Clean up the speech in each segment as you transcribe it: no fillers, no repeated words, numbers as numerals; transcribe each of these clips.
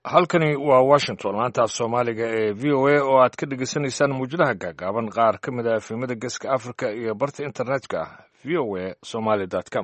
halkani waa washington laanta af soomaaliga ee v o a oo aad ka dhegaysanaysaan muujadaha gaagaaban qaar ka mid a efemada geeska africa iyo barta internetka v o a somaly com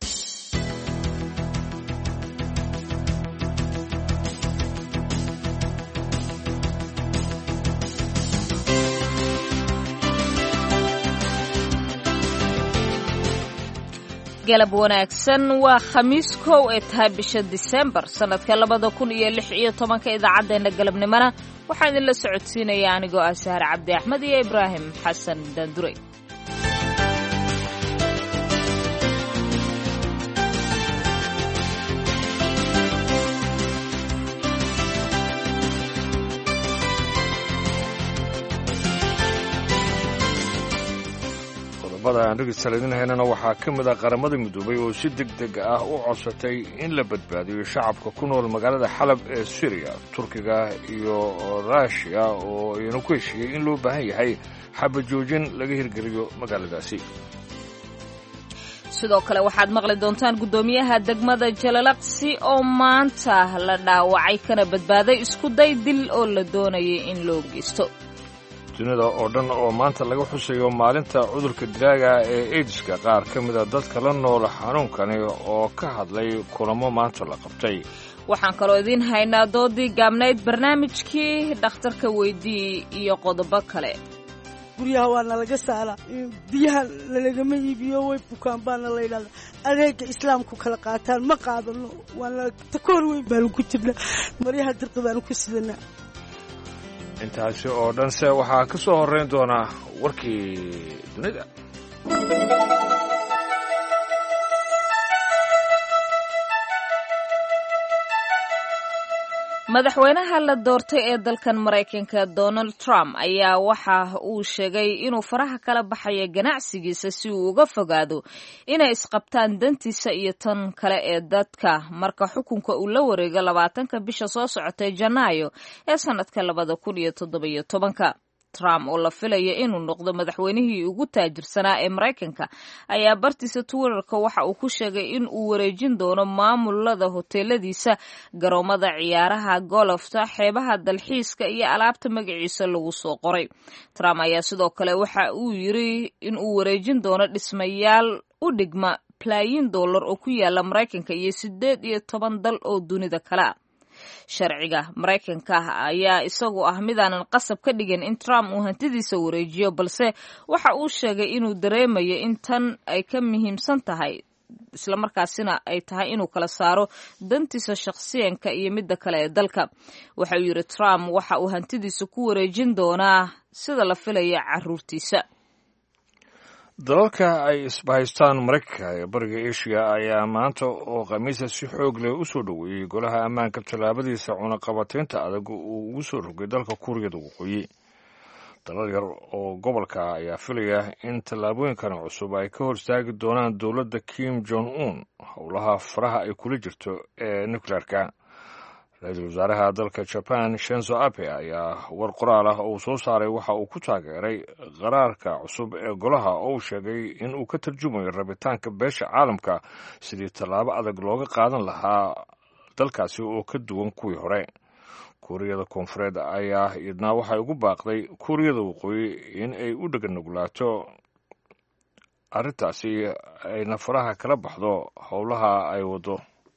galab wanaagsan waa khamiis kow ee tahay bisha disembar sannadka 2016 idaacaddeenna galabnimona waxaa idinla socodsiinaya anigoo ah sahar cabdi axmed iyo ibraahim xasan daanduray aan dhegeystaladinhaynana waxaa ka mid ah qaramada midoobay oo si deg deg ah u codsatay in la badbaadiyo shacabka ku nool magaalada xalab ee syriya turkiga iyo ruushiya oo iyana ku heshiiyey in loo baahan yahay xabajoojin laga hirgeliyo magaaladaasi sidoo kale waxaad maqli doontaan guddoomiyaha degmada jalalaqsi oo maanta la dhaawacay kana badbaaday iskuday dil oo la doonayay in loo geysto dunida oo dhan oo maanta laga xusayo maalinta cudurka dilaaga ee aidiska qaar ka mida dadka la nool xanuunkani oo ka hadlay kulamo maanta la qabtay waxaan kaloo idiin haynaa doodii gaabnayd barnaamijkii dhakhtarka weydii iyo qodobo kale guryaha waa nalaga saara biyaha lalagama iibiyo way bukaan baana la yidhahda adeega islaamku kala qaataan ma qaadano waana takoor weyn baanu ku jirna maryaha dirqi baanu ku sidanaa intaasi oo dhanse waxaa ka soo horrayn doonaa warkii dunida madaxweynaha la doortay ee dalkan maraykanka donald trump ayaa waxa uu sheegay inuu faraha kala baxaya ganacsigiisa si uu uga fogaado inay isqabtaan dantiisa iyo tan kale ee dadka marka xukunka uu la wareego 20 bisha soo socotay janaayo ee sanadka 2017 trump oo la filaya inuu noqdo madaxweynihii ugu taajirsanaa ee maraykanka ayaa bartiisa twitterka waxa uu ku sheegay in uu wareejin doono maamulada hoteeladiisa garoomada ciyaaraha golofta xeebaha dalxiiska iyo alaabta magaciisa lagu soo qoray trump ayaa sidoo kale waxa uu yiri in uu wareejin doono dhismayaal u dhigma $1,000,000 oo ku yaala maraykanka iyo 18 dal oo dunida kale sharciga maraykanka ayaa isagu ah midaanan qasab ka dhigin in Trump uu hantidiisa wareejiyo balse waxa uu sheegay inuu dareemayo in tan ay ka muhiimsan tahay isla markaasina ay tahay inuu kala saaro dantiisa shakhsiyanka iyo midda kale ee dalka waxa uu yiri Trump waxa uu hantidiisa ku wareejin doonaa sida la filayo carruurtiisa dalalka ay isbahaystaan maraykanka ee bariga asia ayaa maanta oo khamiisa si xoog leh u soo dhoweeyey golaha ammaanka tallaabadiisa cunaqabataynta adag uu ugu soo rogay dalka kuuriyada waqooyi dalal yar oo gobolka ayaa filaya in tallaabooyinkan cusub ay ka hor istaagi doonaan dowladda kim jong un howlaha faraha ay kula jirto ee nuclearka ra-iisul wasaaraha dalka jaban shinzo abe ayaa war qoraal ah oo uu soo saaray waxa uu ku taageeray qaraarka cusub ee golaha oo uu sheegay in uu ka tarjumayo rabitaanka beesha caalamka sidii tallaabo adag looga qaadan lahaa dalkaasi oo ka duwan kuwii hore kuuriyada koonfureed ayaa iyadna waxay ugu baaqday kuuriyada waqooyi in ay u dheganugulaato arrintaasi ayna faraha kala baxdo howlaha ay wado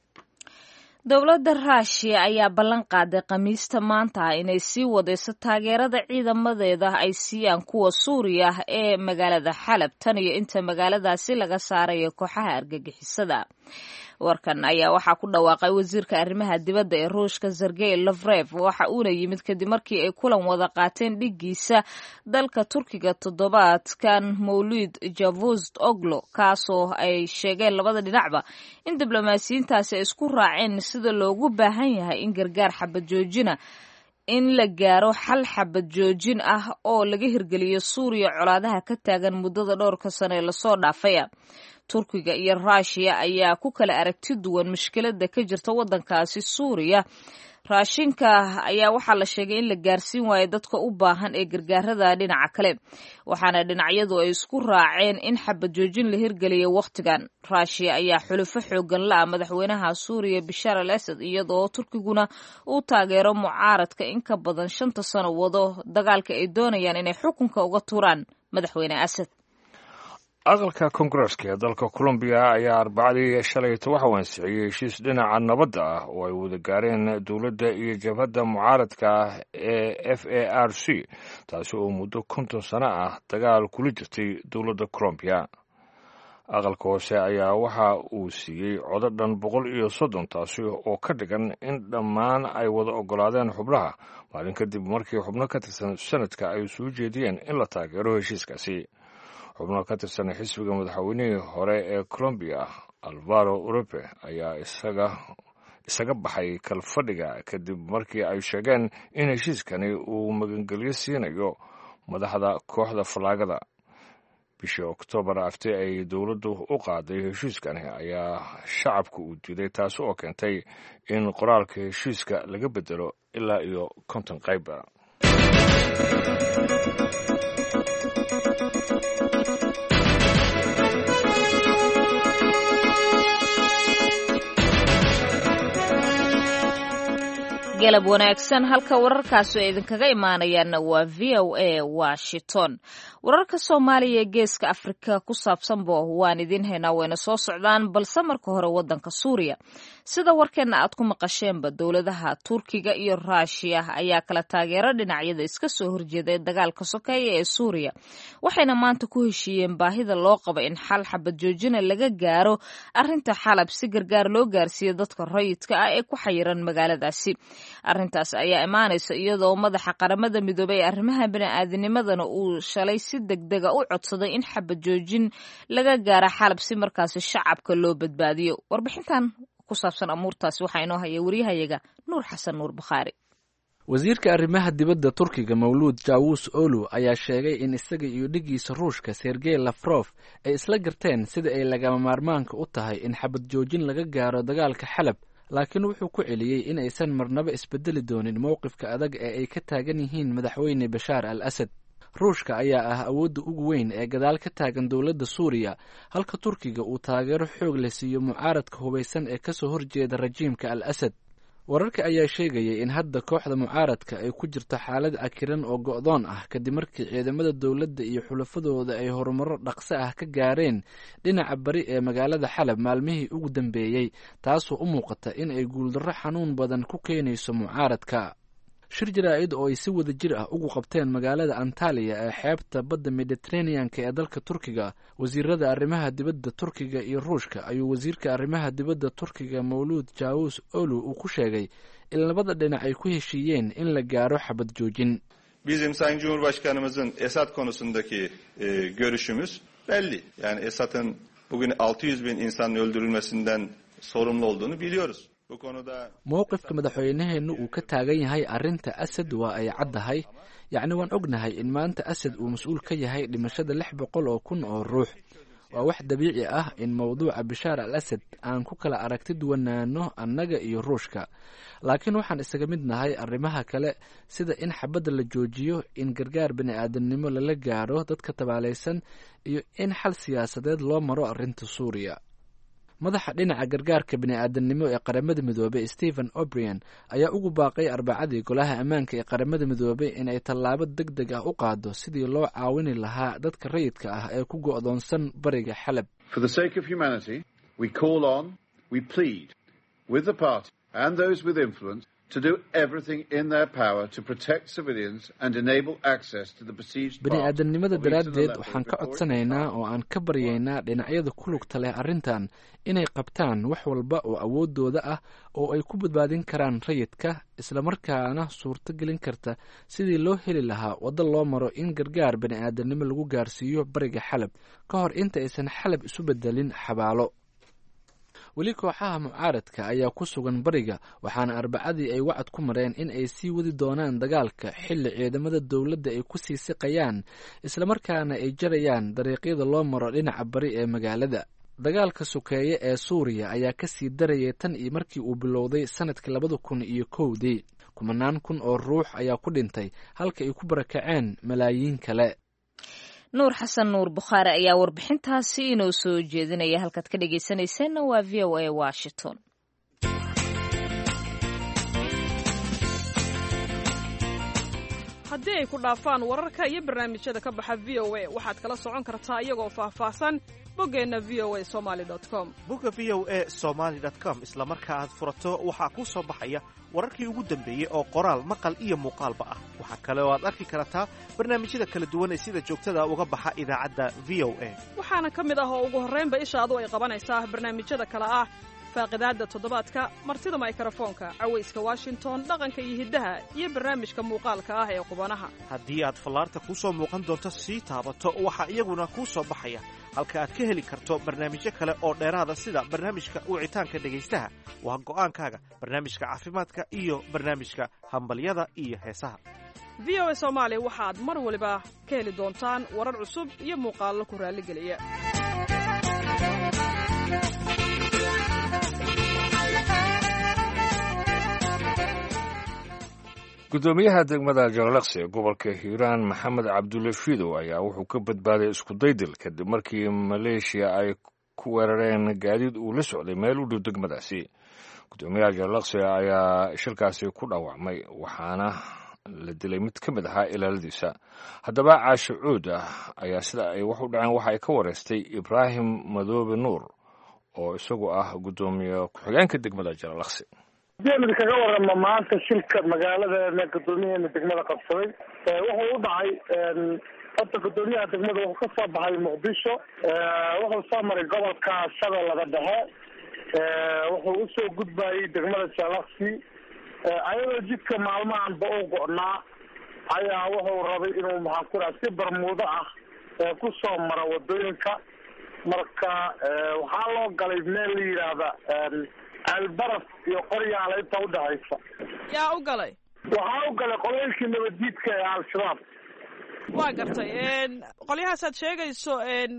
dowladda ruushiya ayaa ballan qaaday khamiista maanta inay sii wadayso taageerada ciidamadeeda ay siiyaan kuwa suuriya ee magaalada xalab tan iyo inta magaaladaasi laga saarayo kooxaha argagixisada warkan ayaa waxaa ku dhawaaqay wasiirka arrimaha dibadda ee ruushka Sergey Lavrov waxa uuna yimid kadib markii ay kulan wada qaateen dhigiisa dalka Turkiga toddobaadkan Mawlid Cavusoglu kaasoo ay sheegeen labada dhinacba in diblomaasiyiintaasi ay isku raaceen sida loogu baahan yahay in gargaar xabad joojina in la gaaro xal xabad joojin ah oo laga hirgeliyo Suuriya colaadaha ka taagan muddada dhowrka sano ee lasoo dhaafay Turkiga iyo Ruushiya ayaa ku kala aragti duwan mushkiladda ka jirta waddankaasi Suuriya raashinka ayaa waxaa la sheegay in la gaarsiin waayo dadka u baahan ee gargaarada dhinaca kale waxaana dhinacyadu ay isku raaceen in xabad joojin la hirgeliyo wakhtigan raashiya ayaa xulufo xoogan la-a madaxweynaha suuriya bishaar al asad iyadoo turkiguna uu taageero mucaaradka in ka badan 5 sano wado dagaalka ay doonayaan inay xukunka uga tuuraan madaxweyne asad. aqalka koongareeska ee dalka colombiya ayaa arbacadii shalayto waxa uu ansixiyey heshiis dhinaca nabadda ah oo ay wada gaareen dowladda iyo jabhadda mucaaradka ah ee FARC taasi oo muddo 50 sano ah dagaal kula jirtay dowladda colombiya. aqalka hoose ayaa waxa uu siiyey codo dhan 130 taasi oo ka dhigan in dhammaan ay wada ogolaadeen xubnaha maalin kadib markii xubno ka tirsan sanadka ay soo jeediyeen in la taageero heshiiskaasi. xubno ka tirsan xisbiga madaxweynihii hore ee Colombia Alvaro Uribe ayaa isaga baxay kalfadhiga kadib markii ay sheegeen in heshiiskani uu magangelyo siinayo madaxda kooxda falaagada. bishii Oktoobar aftii ay dowladdu u qaaday heshiiskani ayaa shacabku u diiday taasi oo keentay in qoraalka heshiiska laga bedelo ilaa iyo 50 qayb. galab wanaagsan halka wararkaasi ay idinkaga imaanayaanna waa VOA Washington. wararka Soomaaliya ee geeska Afrika ku saabsanba waan idin haynaa wayna soo socdaan balse marka hore wadanka Suuriya. sida warkeena aad ku maqasheenba dowladaha Turkiga iyo Ruushka ayaa kala taageero dhinacyada iska soo horjeeday dagaalka sokeeye ee Suuriya waxayna maanta ku heshiiyeen baahida loo qabo in xal xabad joojin laga gaaro arinta Xalab si gargaar loo gaarsiiyo dadka rayidka ah ee ku xayiran magaaladaasi. arrintaas ayaa imaanaysa iyadoo madaxa qaramada midoobay arrimaha bini'aadinimadana uu shalay si degdeg ah u codsaday in xabad joojin laga gaaro Xalab si markaas shacabka loo badbaadiyo. warbixintan ku saabsan amuurtaas waxaa inoo haya wariyahayaga Nuur Xasan Nuur Bukhari. wasiirka arrimaha dibadda Turkiga Mawlud Cavusoglu ayaa sheegay in isaga iyo dhigiisa Ruushka Sergey Lavrov ay isla garteen sida ay lagama maarmaanka u tahay in xabad joojin laga gaaro dagaalka Xalab, laakiin wuxuu ku celiyey in aysan marnaba isbedeli doonin mowqifka adag ee ay ka taagan yihiin madaxweyne Bashaar al-Asad. Ruushka ayaa ah awoodda ugu weyn ee gadaal ka taagan dowladda Suuriya, halka Turkiga uu taageero xoog leh siiyo mucaaradka hubaysan ee ka soo horjeeda rajiimka al-Asad. wararka ayaa sheegaya in hadda kooxda mucaaradka ay ku jirto xaalad cakiran oo go'doon ah kadib markii ciidamada dowladda iyo xulafadooda ay horumaro dhaqso ah ka gaareen dhinaca bari ee magaalada Xalab maalmihii ugu dambeeyey, taasoo u muuqata in ay guuldarro xanuun badan ku keenayso mucaaradka. shir jaraa'id oo ay si wada jir ah ugu qabteen magaalada Antalya ee xeebta badda Mediterranean-ka ee dalka Turkiga, wasiirada arrimaha dibadda Turkiga iyo Ruushka ayuu wasiirka arrimaha dibadda Turkiga Mawlud Cavusoglu uu ku sheegay in labada dhinac ay ku heshiiyeen in la gaaro xabad joojin. Bizim Sayın Cumhurbaşkanımızın Esad konusundaki görüşümüz belli. Yani Esad'ın bugün 600 bin insanın öldürülmesinden sorumlu olduğunu biliyoruz. mowqifka madaxweynaheenu uu ka taagan yahay arrinta Asad waa ay caddahay, yacni waan ognahay in maanta Asad uu mas-uul ka yahay dhimashada 600,000 oo ruux. waa wax dabiici ah in mowduuca Bashaar al-Asad aan ku kala aragti duwanaano annaga iyo Ruushka, laakiin waxaan isaga mid nahay arrimaha kale sida in xabadda la joojiyo, in gargaar bini'aadanimo lala gaaro dadka tabaalaysan iyo in xal siyaasadeed loo maro arrinta Suuriya. madaxa dhinaca gargaarka bini'aadanimo ee qaramada midoobay Stephen O'Brien ayaa ugu baaqay arbacadii golaha ammaanka ee qaramada midoobay in ay tallaabo degdeg ah u qaado sidii loo caawini lahaa dadka rayidka ah ee ku go'doonsan bariga Xalab. For the sake of humanity, we call on, we plead with the party and those with influence to do everything in their power to protect civilians and enable access to the besieged part. bini'aadanimada daraaddeed waxaan ka codsanaynaa oo aan ka baryaynaa dhinacyada ku lugta leh arrintan inay qabtaan wax walba oo awoodooda ah oo ay ku badbaadin karaan rayidka, islamarkaana suurto gelin karta sidii loo heli lahaa waddo loo maro in gargaar bini'aadanimo lagu gaarsiiyo bariga Xalab ka hor inta aysan Xalab isu bedelin xabaalo. weli kooxaha mucaaradka ayaa ku sugan bariga, waxaana arbacadii ay wacad ku mareen in ay sii wadi doonaan dagaalka xilli ciidamada dowladda ay ku sii siqayaan, islamarkaana ay jarayaan dariiqyada loo maro dhinaca bari ee magaalada. dagaalka sokeeye ee suuriya ayaa ka sii darayay tan iyo markii uu bilowday sanadkii 2001 kumanaan kun oo ruux ayaa ku dhintay halka ay ku barakaceen malaayiin kale. nuur xasan nuur bukhaari ayaa warbixintaasi inoo soo jeedinaya. halkaad ka dhegaysanayseena waa VOA Washington. haddii ay ku dhaafaan wararka iyo barnaamijyada ka baxa VOA waxaad kala socon kartaa iyagoo faahfaahsan boggeenna voasomali.com. bogga voasomali.com isla marka aad furato waxaa kuu soo baxaya wararkii ugu dambeeyey oo qoraal maqal iyo muuqaalba ah. waxaa kale oo aad arki kartaa barnaamijyada kala duwan ee sida joogtada uga baxa idaacadda VOA. waxaana ka mid ah oo ugu horraynba ishaadu ay qabanaysaa barnaamijyada kale ah faaqidaadda toddobaadka, martida mikrofoonka, cawayska Washington, dhaqanka iyo hiddaha, iyo barnaamijka muuqaalka ah ee qubanaha. haddii aad fallaarta kuu soo muuqan doonto sii taabato waxaa iyaguna kuu soo baxaya halka aad ka heli karto barnaamijyo kale oo dheeraada sida barnaamijka wicitaanka dhegaystaha. waa go'aankaaga barnaamijka caafimaadka iyo barnaamijka hambalyada iyo heesaha. VOA Soomaali waxaad mar waliba ka heli doontaan warar cusub iyo muuqaallo ku raalligeliya. gudoomiyaha degmada Jalalaqsi ee gobolka Hiiraan Maxamed Cabdulle Fiidow ayaa wuxuu ka badbaaday isku daydil kadib markii Maleeshiya ay ku weerareen gaadiid uu la socday meel u dhow degmadaasi. gudoomiyaha Jalalaqsi ayaa shilkaasi ku dhaawacmay waxaana la dilay mid ka mid ahaa ilaaladiisa. haddaba Caasho Cuud ayaa sida ay wax u dhaceen waxa ay ka wareystay Ibraahim Madoobe Nuur oo isagu ah gudoomiye ku-xigeenka degmada Jalalaqsi. mid kaga warama maanta shilka magaalada gudoomiyaha degmada qabsaday wuxuu u dhacay horta gudoomiyaha degmada wuxuu ka soo baxay Muqdisho wuxuu soo maray gobolka Shabeellaha Dhexe wuxuu u soo gudbayay degmada Jalalaqsi ayadoo jidka maalmahanba u go'naa ayaa wuxuu rabay inuu maxaa si barmuudo ah ku soo maro wadooyinka marka waxaa loo galay meel la yiraahdo albaraf iyo qoryaal inta u dhaxaysa. yaa u galay? waxaa u galay qolooyinkii nabaddiidka ee al-shabaab. waa gartay qolyahaasaad sheegayso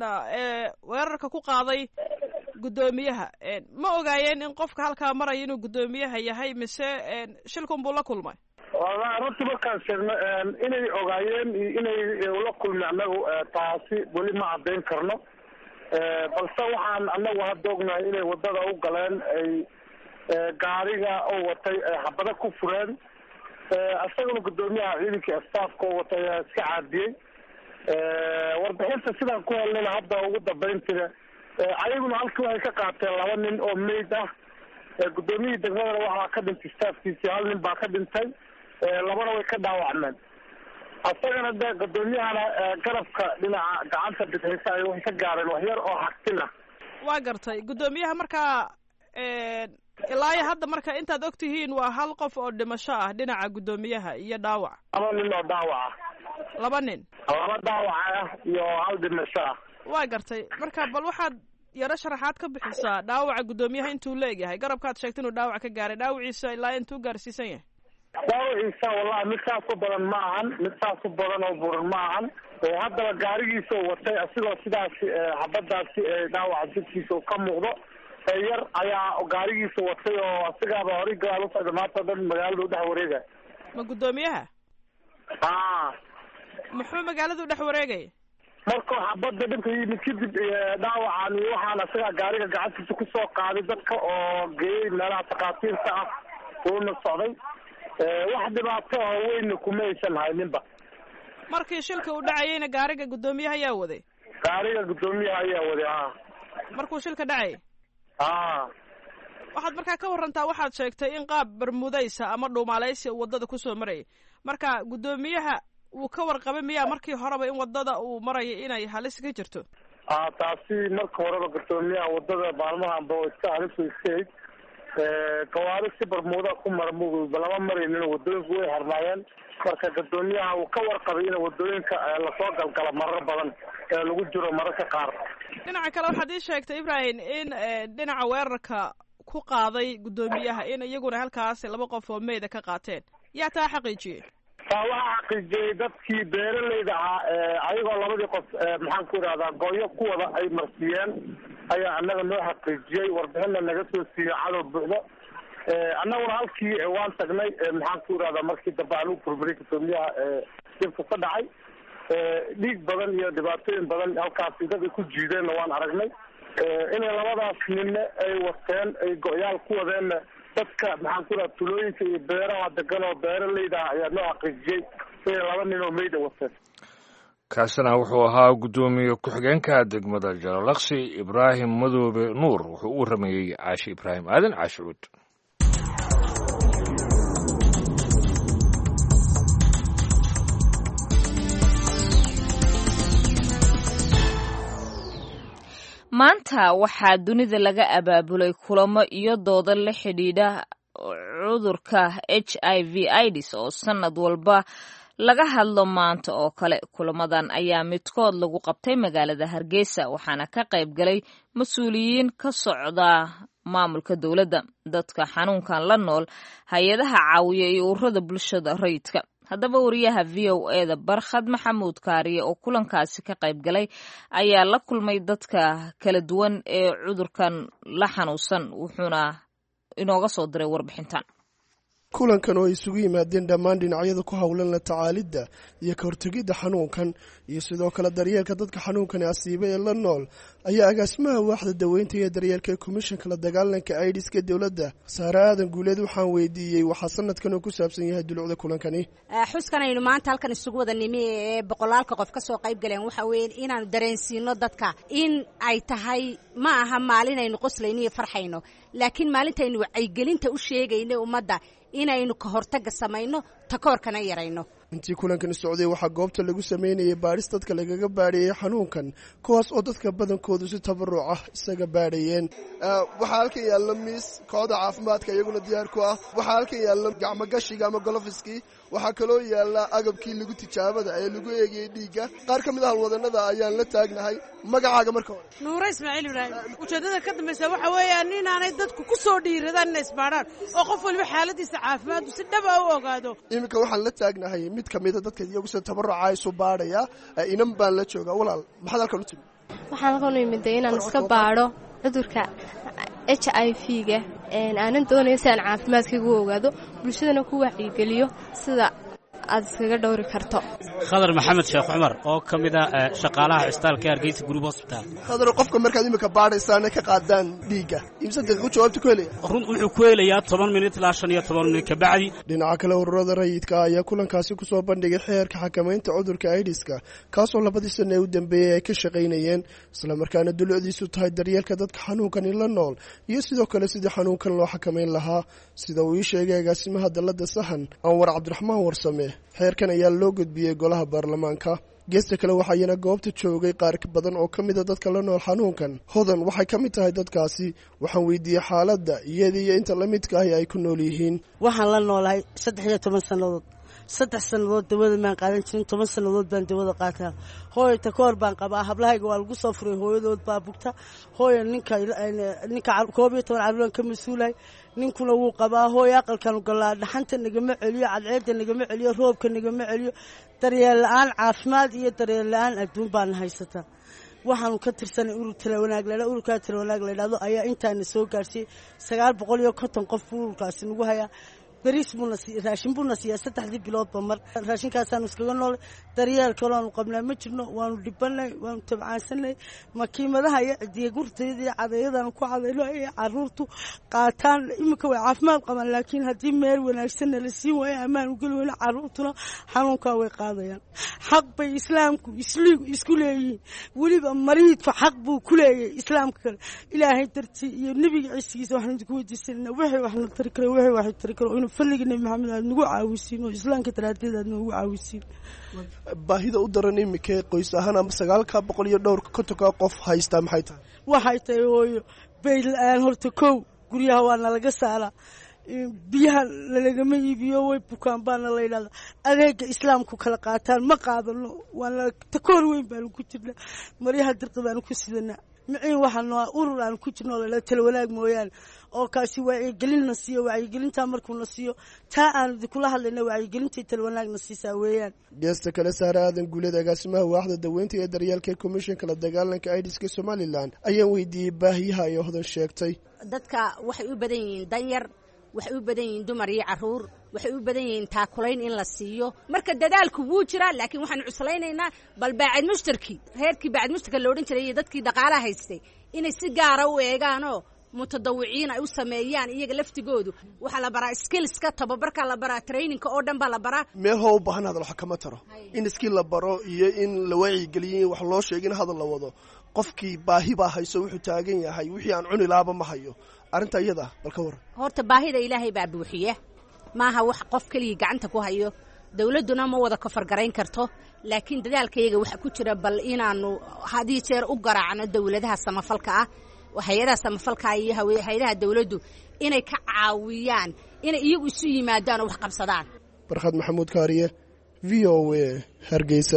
weerarka ku qaaday gudoomiyaha ma ogaayeen in qofka halkaa maraya inuu gudoomiyaha yahay mise shilkun buu la kulmay? wallahi runtii markaan sheegno inay ogaayeen iyo inay ula kulmay annagu taasi weli ma caddayn karno balse waxaan anagu hadda ognahay inay wadada u galeen ay gaariga oo watay ay xabado ku fureen asaguna gudoomiyaha ciidanka staafka oo watay iska caadiyey warbixinta sidaan ku helnayna hadda ugu dambayntina ayaguna halkii waxay ka qaateen 2 nin oo meyd ah gudoomiyihii degmadana waxaa ka dhintay staafkiisii 1 nin baa ka dhintay 2na way ka dhaawacmeen asagana de gudoomiyahana garabka dhinaca gacanta bidixisa ay wax ka gaareen wax yar oo xaqtina. waa gartay gudoomiyaha markaa ilaa hadda marka intaad ogtihiin waa 1 qof oo dhimasho ah dhinaca gudoomiyaha iyo dhaawac. 2 nin oo dhaawac 2 nin 2 dhaawac ah iyo 1 dhimasho ah. waa gartay marka bal waxaad yara sharaxaad ka bixisaa dhaawaca gudoomiyaha intuu leeyahay. garabkaad sheegtay inuu dhaawac ka gaaray, dhaawaciisa ilaa intuu gaarsiisan yahay? dhaawaciisa wallahi mid saas u badan ma ahan, mid saas u badan oo buran ma ahan. haddaba gaarigiisa watay asigoo sidaas xabadaasi dhaawaca jidkiisa ka muuqdo yar ayaa gaarigiisa watay oo asigaaba horay gadaal u socda maanta dhan magaalada u dhex wareegaya. ma gudoomiyaha? muxuu magaalada u dhex wareegaya? markuu xabada dhibka yimid kadib dhaawacan iyo waxaan asigaa gaariga gacantiisa kusoo qaaday dadka oo geeyey meelaha takhaatiirta ah uuna socday wax dhibaato oo weyna kuma aysan hayninba. markii shilka uu dhacayeyna gaariga gudoomiyaha ayaa waday? gaariga gudoomiyaha ayaa waday markuu shilka dhacay? waxaad markaa ka warantaa, waxaad sheegtay in qaab barmudaysa ama dhuumaalaysi wadada kusoo marayay. marka gudoomiyaha wuu ka warqabay miyaa markii horeba in wadada uu marayo inay halis ka jirto? taasi marka horeba gudoomiyaha wadada maalmahanba iska halis iskahayd gawaari si barmuuda ku mara lama maraynin wadooyinku way harnaayeen. marka gudoomiyaha uu ka warqabay in wadooyinka lasoo galgala marar badan lagu jiro mararka qaar. dhinaca kale waxaad ii sheegtay Ibrahim in dhinaca weerarka ku qaaday gudoomiyaha in iyaguna halkaas 2 qof oo meyd ka qaateen. yaa taa xaqiijiyay? taa waxaa xaqiijiyay dadkii beeralayda ahaa ayagoo 2 qof maxaan ku irahdaa gooyo ku wada ay marsiiyeen ayaa annaga noo xaqiijiyey warbixinna naga soo siiyey cadow buuxdo annaguna halkii waan tagnay maxaan ku irahdaa markii dambe aan u burburay guddoomiyaha dibka ka dhacay dhiig badan iyo dhibaatooyin badan halkaasi dad ay ku jiideenna waan aragnay inay labadaas ninne ay wateen ay go-yaal ku wadeenna dadka maxaan ku irahda tulooyinka iyo beeraha degan oo beeraleyda ayaa noo xaqiijiyey inay laba nin oo meyda wateen kaasina wuxuu ahaa guddoomiye ku-xigeenka degmada jalalaqsi ibraahim madoobe nuur wuxuu u waramayey caashi ibraahim aadan caashi cuud maanta waxaa dunida laga abaabulay kulamo iyo doodo la xidhiidha cudurka HIV/AIDS oo sanad walba laga hadlo maanta oo kale. kulamadan ayaa midkood lagu qabtay magaalada Hargeysa waxaana ka qayb galay mas-uuliyiin ka socda maamulka dowladda, dadka xanuunkan la nool, hay-adaha caawiya iyo ururada bulshada rayidka. haddaba wariyaha VOA-da Barkhad Maxamuud Kaariye oo kulankaasi ka qayb galay ayaa la kulmay dadka kala duwan ee cudurkan la xanuunsan wuxuuna inooga soo diray warbixintan. kulankan oo ay isugu yimaadeen dhammaan dhinacyada ku howlan la tacaalidda iyo ka hortegidda xanuunkan iyo sidoo kale daryeelka dadka xanuunkani asiiba ee la nool ayaa agaasimaha waaxda daweynta iyo daryeelka ee komishanka la dagaalanka AIDS-ka dowladda Saare Aadan Guuleed waxaan weydiiyey waxaa sanadkan ku saabsan yahay dulucda kulankani. xuskan aynu maanta halkan isugu wada nimi ee boqolaalka qof ka soo qayb galeen waxa weeye inaanu dareensiino dadka in ay tahay ma aha maalin aynu qoslayno iyo farxayno laakiin maalintaynu wacyigelinta u sheegayno ummadda inaynu ka hortaga samayno takoorkana yarayno. intii kulankan socday waxaa goobta lagu sameynayay baadhis dadka lagaga baadhiyey xanuunkan kuwaas oo dadka badankoodu si tabaruc ah isaga baadhayeen. waxaa halkan yaalla miis kooxda caafimaadka iyaguna diyaar ku ah. waxaa halkan yaalla gacmogashiga ama golofiskii. waxaa kaloo yaalla agabkii lagu tijaabada ee lagu eegayey dhiigga. qaar ka mid ah halwadanada ayaan la taagnahay. magacaaga marka hore? nuure ismaaciil ibraahim. ujeeddada ka dambaysa waxa weeyaan inaanay dadku ku soo dhiiradaan inay isbaadhaan oo qof waliba xaaladiisa caafimaadku si dhaba u ogaado. iminka waxaan la taagnahay mid kamida dadka iyagu sida tabaruca isu baadhaya inan baan la joogaa. walaal maxaad halkan u timi? waxaan halkan u imid inaan iska baadho cudurka HIV-ga aanan doonayo si aan caafimaadkayga u ogaado bulshadana ku wacyigeliyo sida aad iskaga dhowri karto. khadar maxamed sheekh cumar oo ka mid ah shaqaalaha cisbitaalka Hargeysa Group Hospital. khadar qofka markaad imika baadhaysaan ka qaadaan dhiigga imsa daqiiqo jawaabta ku helaya? run wuxuu ku helayaa 10 minute ilaa 15 minute ka bacdi. dhinaca kale ururada rayidka ayaa kulankaasi ku soo bandhigay xeerka xakamaynta cudurka AIDS-ka kaasoo labadii sano ee u dambeeyay ay ka shaqaynayeen isla markaana dulucdiisu tahay daryeelka dadka xanuunkan la nool iyo sidoo kale sidii xanuunkan loo xakamayn lahaa sida uu ii sheegay agaasimaha dalladda Sahan Anwar Cabdiraxmaan Warsame. xeerkan ayaa loo gudbiyey golaha baarlamaanka. geesta kale waxaa iyana goobta joogay qaar badan oo ka mida dadka la nool xanuunkan. hodan waxay ka mid tahay dadkaasi. waxaan weydiiyey xaaladda iyada iyo inta la midka ahi ay ku nool yihiin. waxaan la noolahay 13 sannadood. 3 sannadood dawada maan qaadan jirin, 10 sannadood baan dawada qaataa. hooyo takoor baan qabaa, hablahayga waa lagu soo furay, hooyadood baa bugta. hooyo ninka 12 caruur ka masuulay, ninkuna wuu qabaa. hooyo aqalkan galaa, dhaxanta nagama celiyo, cadceedda nagama celiyo, roobka nagama celiyo. daryeel la'aan caafimaad iyo daryeel la'aan adduun baan haysataa. waxaanu ka tirsanay urur tala wanaag leedahay. ururka tala wanaag leedahay ayaa intaana soo gaarsiiyay 950 qof ururkaasi nagu haya. bariis buna raashin buna siiya 3 biloodba mar. raashinkaasaan iskaga nool. daryeel kale aanu qabnaa ma jirno. waanu dhibanay, waanu tabcaansanay. makiimadaha iyo cidiga gurteeda iyo cadeeyadaan ku cadayno ay caruurtu qaataan. imika way caafimaad qabaan laakiin haddii meel wanaagsan la siin waayo amaan u geli wayna caruurtuna xanuunkaa way qaadayaan. xaq bay islaamku isku leeyihiin. weliba mariidku xaq buu ku leeyahay islaamka kale. ilaahay dartii iyo nebiga ciisigiisa waxaan idinku weydiisanayna wixii waxna tari karo wixii wax tari karo fadliga nabi maxamed aad nagu caawisiin oo islaamka daraadeed aad nagu caawisiin. baahida u daran imika qoys ahaan ama 950 qof haysta maxay tahay? waxay tahay hooyo bayl aan horta kow guryaha waa nalaga saaraa. biyaha lagama iibiyo way bukaan baana la yidhahda. adeega islaamku kala qaataan ma qaadano. waana takoor weyn baanu ku jirnaa. maryaha dirqi baanu ku sidanaa. miciin waxaa urur aan ku jirno lala tala wanaag mooyaane oo kaasi wacyigelinna siiyo wacyigelintaa markuuna siiyo taa aan kula hadlayna wacyigelintay tala wanaagna siisaa weeyaan. geesta kale Saare Aadan Guuleed agaasimaha waaxda daweynta ee daryeelka komishanka la dagaalanka AIDS-ka Somaliland ayaan weydiiyey baahiyaha ay hodan sheegtay. dadka waxay u badan yihiin danyar, waxay u badan yihiin dumar iyo caruur, waxay u badan yihiin taakulayn in la siiyo. marka dadaalku wuu jiraa, laakiin waxaan cuslaynaynaa bal baacid mushtarkii reerkii baacid mushtarka la odhan jiray iyo dadkii dhaqaalaha haystay inay si gaara u eegaanoo mutadawiciin ay u sameeyaan iyaga laftigoodu. waxaa la baraa skillska, tababarka la baraa, trainingka oo dhan baa la baraa. meel hoo u baahan hadal wax kama taro in skill la baro iyo in la wacyigeliyo wax loo sheego in hadal la wado. qofkii baahi baa hayso wuxuu taagan yahay wixii aan cuni laaba ma hayo. arrinta iyada bal ka war. horta baahida ilaahay baa buuxiya, maaha wax qof kaliya gacanta ku hayo. dawladuna ma wada kafar garayn karto, laakiin dadaalkayaga waxa ku jira bal inaanu hadii jeer u garaacno dawladaha samafalka ah, hay'adaha samafalka iyo hay'adaha dawladdu inay ka caawiyaan inay iyagu isu yimaadaan oo wax qabsadaan. Barkhad Maxamuud Kaariye, VOA, Hargeysa.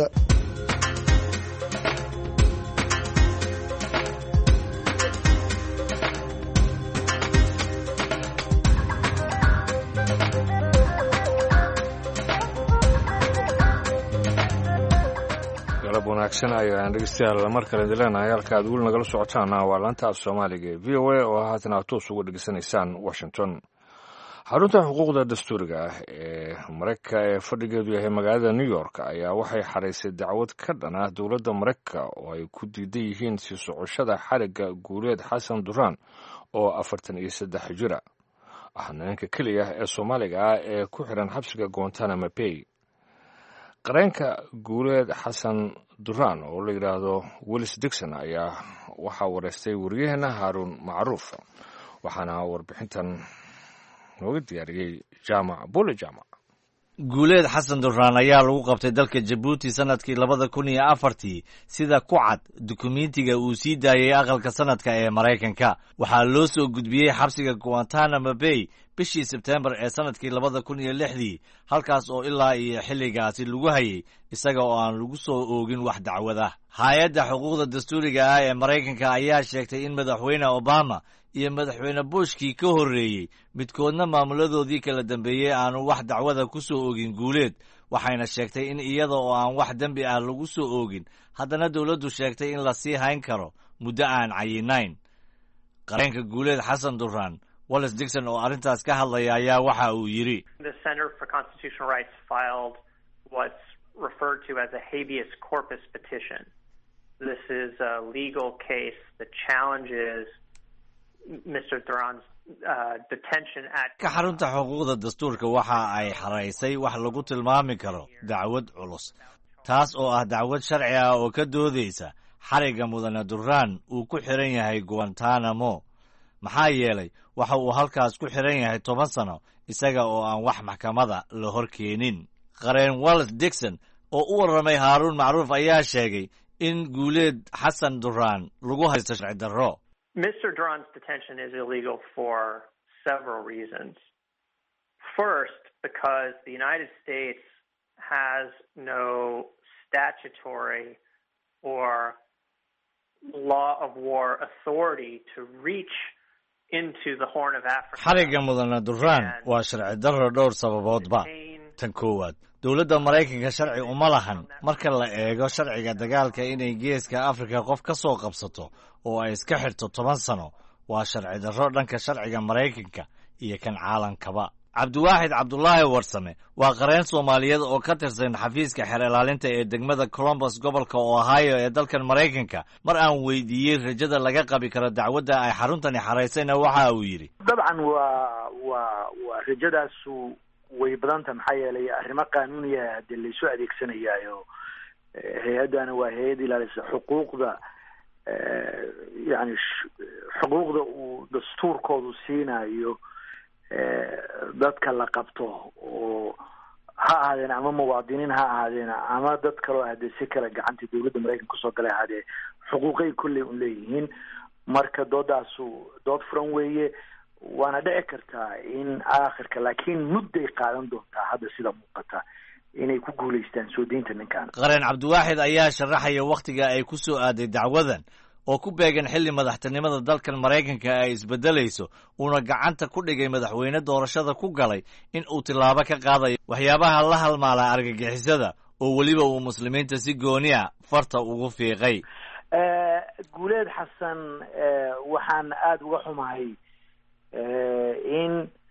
wanaagsan ayaan dhegeystayaal mar kale idin leenahay halka aad weli nagala socotaana waa laanta af Soomaaliga ee VOA oo haatan aad toos uga dhegeysanaysaan Washington. xarunta xuquuqda dastuuriga ah ee Mareykanka ee fadhigeedu yahay magaalada New York ayaa waxay xareysay dacwad ka dhan ah dowladda Mareykanka oo ay ku diidan yihiin sii socoshada xariga Guuleed Xasan Duraan oo 43 jira ahna ninka kaliya ee Soomaaliga ah ee ku xiran xabsiga Guantanamo Bay. qareenka Guuleed Xasan Duraan oo la yiraahdo Willis Dixon ayaa waxa wareystay wariyahana Haarun Macruuf waxaana warbixintan nooga diyaariyay Jaamac Bule Jaamac. Guuleed Xasan Duraan ayaa lagu qabtay dalka Djibouti sanadkii 2004 sida ku cad dukumiintiga uu sii daayay aqalka sanadka ee Mareykanka. waxaa loo soo gudbiyay xabsiga Guantanamo Bay bishii September ee sanadkii 2006 halkaas oo ilaa iyo xilligaasi lagu hayay isaga oo aan lagu soo oogin wax dacwad ah. hay'adda xuquuqda dastuuriga ah ee Mareykanka ayaa sheegtay in madaxweyne Obama iyo madaxweyne Bushkii ka horreeyay midkoodna maamuladoodii kala dambeeyay aanu wax dacwada ku soo oogin Guuleed, waxayna sheegtay in iyada oo aan wax dambi ah lagu soo oogin haddana dawladdu sheegtay in la sii hayn karo muddo aan cayinayn. qareenka Guuleed Xasan Duraan Willis Dixon oo arrintaas ka hadlaya ayaa waxa uu yiri The Center for Constitutional Rights filed what's referred to as a habeas corpus petition. This is a legal case that challenges Mr. Duran's detention at ka xarunta xuquuqda dastuurka waxa ay xareysay wax lagu tilmaami karo dacwad culus, taas oo ah dacwad sharci ah oo ka doodaysa xariga mudane Duraan uu ku xiran yahay Guantanamo. maxaa yeelay waxa uu halkaas ku xiran yahay 10 sano isaga oo aan wax maxkamada la hor keenin. qareen Willis Dixon oo u warramay Haarun Macruuf ayaa sheegay in Guuleed Xasan Duraan lagu haysto sharci darro. Mr. Duran's detention is illegal for several reasons. First, because the United States has no statutory or law of war authority to reach into the Horn of Africa. xariga mudane Duraan waa sharci darro dhowr sababoodba. tan koowaad, dowladda Mareykanka sharci uma lahan marka la eego sharciga dagaalka inay geeska Afrika qof ka soo qabsato oo ay iska xirto 10 sano. waa sharci darro dhanka sharciga Mareykanka iyo kan caalankaba. Cabdiwaaxid Cabdullaahi Warsame waa qareen Soomaaliyeed oo ka tirsan xafiiska xeer ilaalinta ee degmada Columbus gobolka Ohio ee dalkan Mareykanka. mar aan weydiiyey rajada laga qabi karo dacwadda ay xaruntani xareysayna waxa uu yiri dabcan waa rajadaasu way badanta maxaa yeelay arrimo qaanuuniya hadii la isu adeegsanayaayo hay'adana waa hay'ad ilaalisa xuquuqda yani xuquuqda uu dastuurkoodu siinayo dadka la qabto oo ha ahaadeen ama muwaadiniin ha ahaadeen ama dad kale oo hadee si kale gacanta dawladda Mareykanka kusoo galay ahaadee xuquuqay kulley u leeyihiin. marka doodaasu dood furan weeye, waana dhici kartaa in aakhirka laakiin mudday qaadan doontaa hadda sida muuqata inay ku guulaystaan soo deynta ninkan. qareen Cabdiwaaxid ayaa sharaxaya waqtiga ay ku soo aaday dacwadan oo ku beegan xilli madaxtinimada dalkan Maraykanka ay isbedelayso uuna gacanta ku dhigay madaxweyne doorashada ku galay in uu tilaabo ka qaadayo waxyaabaha la halmaala argagixisada oo weliba uu muslimiinta si gooni ah farta ugu fiiqay. guuleed xasan waxaan aada uga xumahay in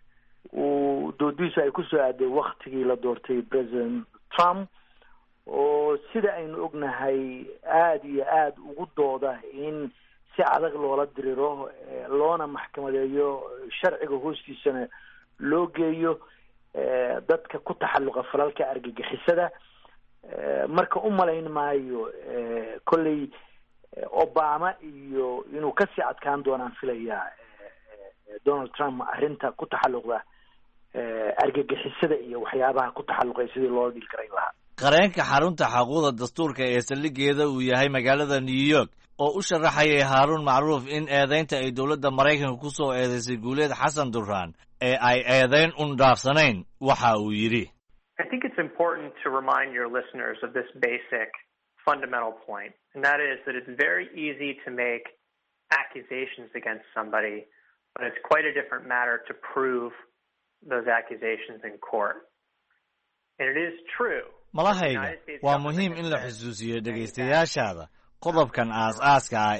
uu doodiisu ay kusoo aaday waktigii la doortay president Trump oo sida aynu ognahay aada iyo aada ugu dooda in si adag loola diriro loona maxkamadeeyo sharciga hoostiisana loo geeyo dadka ku taxalluqa falalka argagixisada. marka u malayn maayo kolley Obama iyo inuu kasii adkaan doonaan filayaa Donald Trump arrinta ku taxalluqda argagixisada iyo waxyaabaha ku taxalluqay sidii loo dil karay lahaa. qareenka xarunta xuquuqda dastuurka ee saldhigeeda uu yahay magaalada New York oo u sharaxayay Haarun Macruuf in eedaynta ay dowladda Maraykanka ku soo eedeysay Guuleed Xasan Durraan ee ay eedayn un dhaafsanayn waxa uu yiri. I think it's important to remind your listeners of this basic fundamental point, and that is that it's very easy to make accusations against somebody, but it's quite a different matter to prove those accusations in court. And it is true. malahayga waa muhiim in la xusuusiyo dhegaystayaashaada qodobkan aas-aaska ah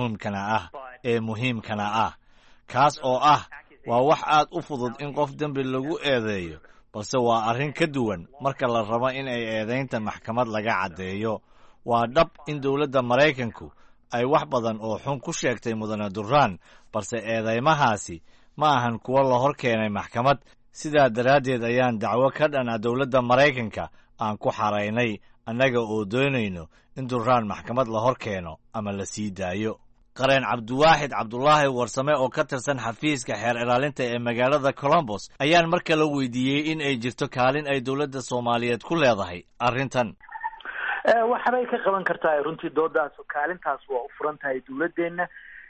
ee muhiimkana ah kaas oo ah waa wax aad u fudud in qof dembi lagu eedeeyo balse waa arrin ka duwan marka la rabo in ay eedaynta maxkamad laga caddeeyo. waa dhab in dowladda Maraykanku ay wax badan oo xun ku sheegtay mudane Durraan balse eedeymahaasi ma ahan kuwo la hor keenay maxkamad. sidaa daraaddeed ayaan dacwo ka dhan ah dowladda Maraykanka aan ku xaraynay annaga oo doonayno in Durraan maxkamad la hor keeno ama la sii daayo. qareen Cabdiwaaxid Cabdulaahi Warsame oo ka tirsan xafiiska xeer ilaalinta ee magaalada Columbus ayaan mar kale weydiiyey in ay jirto kaalin ay dowladda Soomaaliyeed ku leedahay arrintan. waxbay ka qaban kartaa runtii doodaas kaalintaas waa u furan tahay dowladdeena.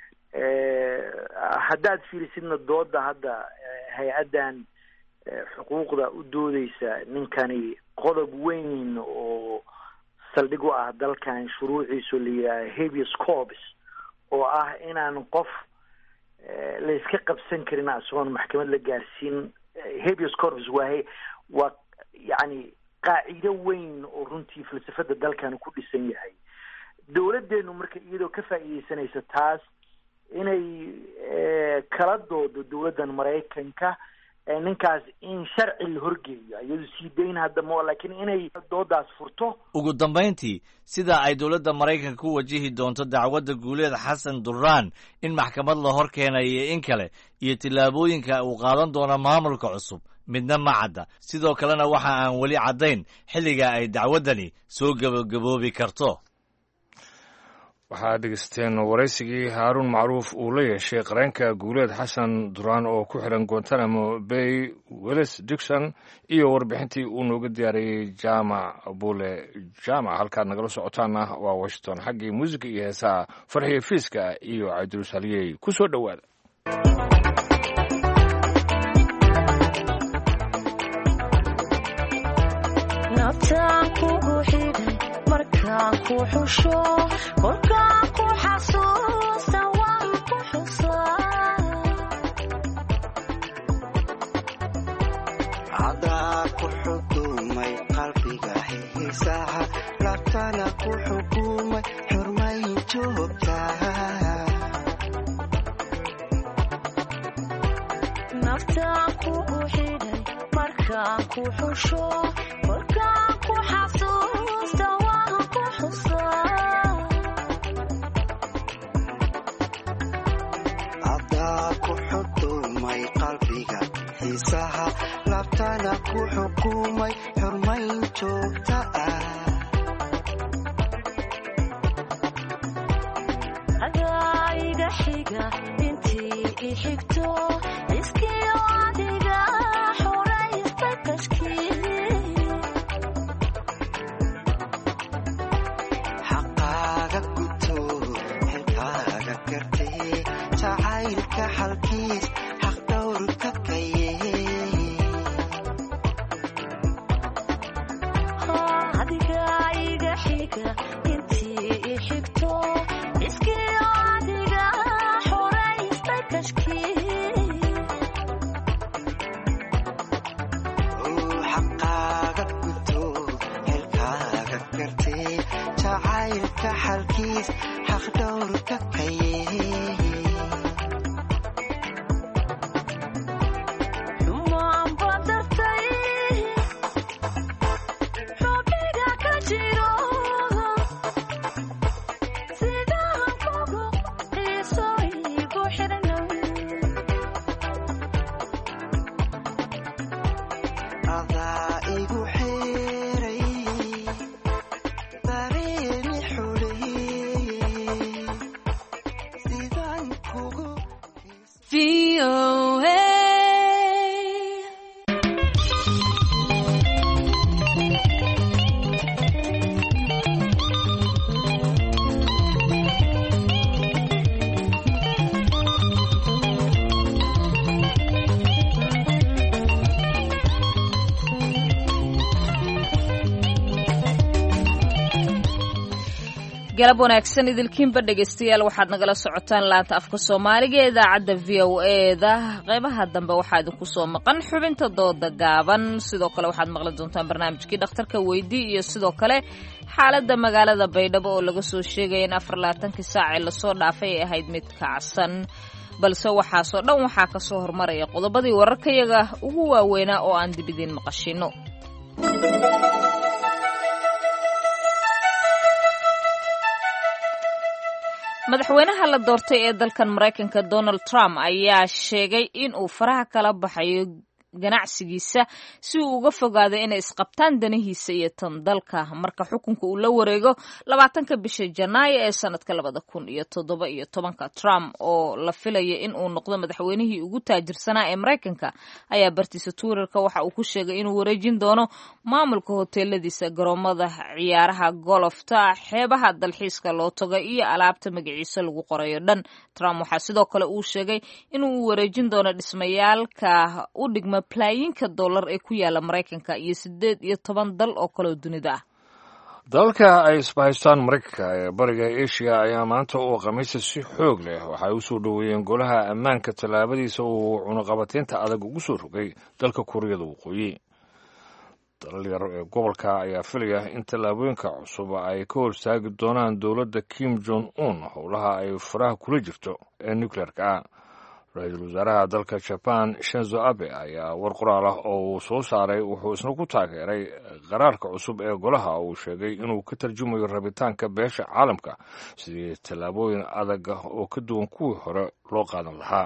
haddaad fiirisidna dooda hadda hay-addan xuquuqda u doodeysa ninkani qodob weyn oo saldhig u ah dalkan shuruuciisu layidhaaha habeas corpus oo ah inaan qof la iska qabsan karin isagoon maxkamad la gaarsiin. habeas corpus waa yacni qaacido weyn oo runtii falsafada dalkan ku dhisan yahay. dowladdeenu marka iyadoo ka faa'iideysanaysa taas inay kala doodo dowladdan Maraykanka ninkaas in sharci la horgeeyo iyadoo sii dayn hadda ma laakiin inay doodaas furto. ugu dambayntii sida ay dowladda Maraykanka ku wajihi doonto dacwadda Guuleed Xasan Durraan in maxkamad la hor keenayo in kale iyo tillaabooyinka uu qaadan doono maamulka cusub midna ma cadda. sidoo kalena waxa aan weli caddayn xilliga ay dacwaddani soo gabagaboobi karto. waxaad dhegeysteen waraysigii Haarun Macruuf uu la yeeshay qareenka Guuleed Xasan Durraan oo ku xiran Guantanamo Bay Willis Dixon iyo warbixintii uu nooga diyaariyey Jaamac Buule Jaamac. halkaad nagala socotaana waa Washington. xaggii muusiga iyo heesaha Farxiyo Fiiska iyo Cabdulus Haliyey ku soo dhowaada. naftaan kugu xidhay markaan ku xusho kolkaan ku xasuusta waan ku xusaa cadaa ku xukumay qalbiga xiisaha laabtana ku xukumay xurmayn joogtaa naftaan kugu xidhay markaan ku xusho kolkaan ku xasuusta waan ku xusaa cadaa ku xukumay qalbiga xiisaha laabtana ku xukumay xurmayn joogta ah adaa iga xiga intii i xigto iskiyo adiga xoraysta tashkiil xaqaaga guto xilkaaga gartee jacaylka xalkiis xaq dhowrka kaye adiga iga xiga intii i xigto iskiyo xalkiis xaq dhowrka kaye galab wanaagsan idilkiinba dhegaystayaal waxaad nagala socotaan laanta afka soomaaliga ee idaacadda v o eda qaybaha dambe waxaa idinku soo maqan xubinta dooda gaaban sidoo kale waxaad maqli doontaan barnaamijkii dhakhtarka weydii iyo sidoo kale xaaladda magaalada baydhabo oo laga soo sheegaya in 24 saac ee lasoo dhaafay ay ahayd mid kacsan balse waxaasoo dhan waxaa ka soo hormaraya qodobadii wararkayaga ugu waaweynaa oo aan dib idiin maqashino. madaxweynaha la doortay ee dalkan Mareykanka Donald Trump ayaa sheegay in uu faraha kala baxayo ganacsigiisa si uu uga fogaado inay isqabtaan danihiisa iyo tan dalka marka xukunka uu la wareego 20 bisha Janaayo ee sanadka 2017. Trump oo la filayo in uu noqdo madaxweynihii ugu taajirsanaa ee Mareykanka ayaa bartiisa Twitterka waxa uu ku sheegay inuu wareejin doono maamulka hoteeladiisa, garoomada ciyaaraha golofta, xeebaha dalxiiska loo tago iyo alaabta magaciisa lagu qorayo dhan. Trump waxa sidoo kale uu sheegay inuu wareejin doono dhismayaalka u dhigma $1 bilyan ee ku yaala Mareykanka iyo 18 dal oo kale dunida ah. dalalka ay isbahaystaan Mareykanka ee bariga Asia ayaa maanta oo Khamiis si xoog leh waxay u soo dhaweeyeen golaha ammaanka tallaabadiisa uu cunaqabataynta adag ugu soo rogay dalka Kuuriyada Waqooyi. dalal yar ee gobolka ayaa filaya in tallaabooyinka cusub ay ka hortaagi doonaan dowladda Kim Jong-un howlaha ay faraha kula jirto ee nuclearka ah. ra-iisul wasaaraha dalka Japan Shinzo Abe ayaa war qoraal ah oo uu soo saaray wuxuu isna ku taageeray qaraarka cusub ee golaha uu sheegay inuu ka tarjumayo rabitaanka beesha caalamka sidii tallaabooyin adag oo ka duwan kuwii hore loo qaadan lahaa.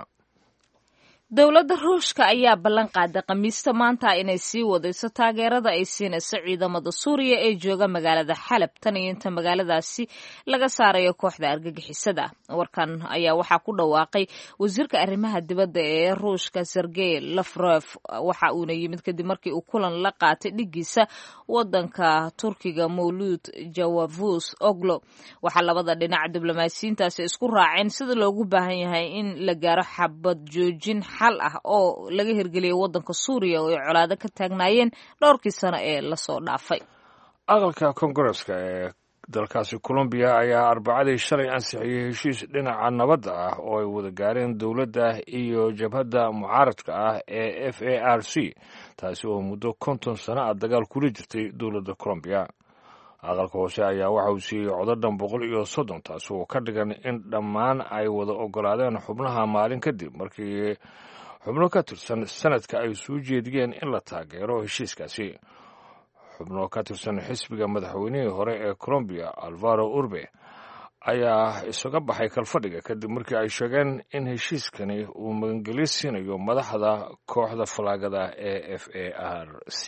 dowladda Ruushka ayaa ballan qaaday Khamiista maanta inay sii wadayso taageerada ay siinayso ciidamada Suuriya ee jooga magaalada Xalab tan iyo inta magaaladaasi laga saarayo kooxda argagixisada. Warkan ayaa waxaa ku dhawaaqay wasiirka arrimaha dibadda ee Ruushka Sergey Lavrov waxa uuna yimid kadib markii uu kulan la qaatay dhigiisa wadanka Turkiga Mawlud Cavusoglu. Waxa labada dhinac diblomaasiyiintaasi isku raaceen sida loogu baahan yahay in la gaaro xabad joojin xal ah oo laga hirgeliyay wadanka Suuriya oo ay colaado ka taagnaayeen dhowrkii sano ee la soo dhaafay. aqalka Koongareeska ee dalkaasi Colombia ayaa Arbacadii shalay ansixiyay heshiis dhinaca nabadda ah oo ay wada gaareen dowladda iyo jabhadda mucaaradka ah ee FARC taasi oo muddo 50 sano ah dagaal kula jirtay dowladda Colombia. aqalka hoose ayaa waxa uu siiyey codadan 130 taas oo ka dhigan in dhammaan ay wada ogolaadeen xubnaha maalin kadib markii xubno ka tirsan sanadka ay soo jeediyeen in la taageero heshiiskaasi. xubno ka tirsan xisbiga madaxweynihii hore ee Colombia Alvaro Urbe ayaa isaga baxay kalfadhiga kadib markii ay sheegeen in heshiiskani uu magangelyo siinayo madaxda kooxda falaagada ee FARC.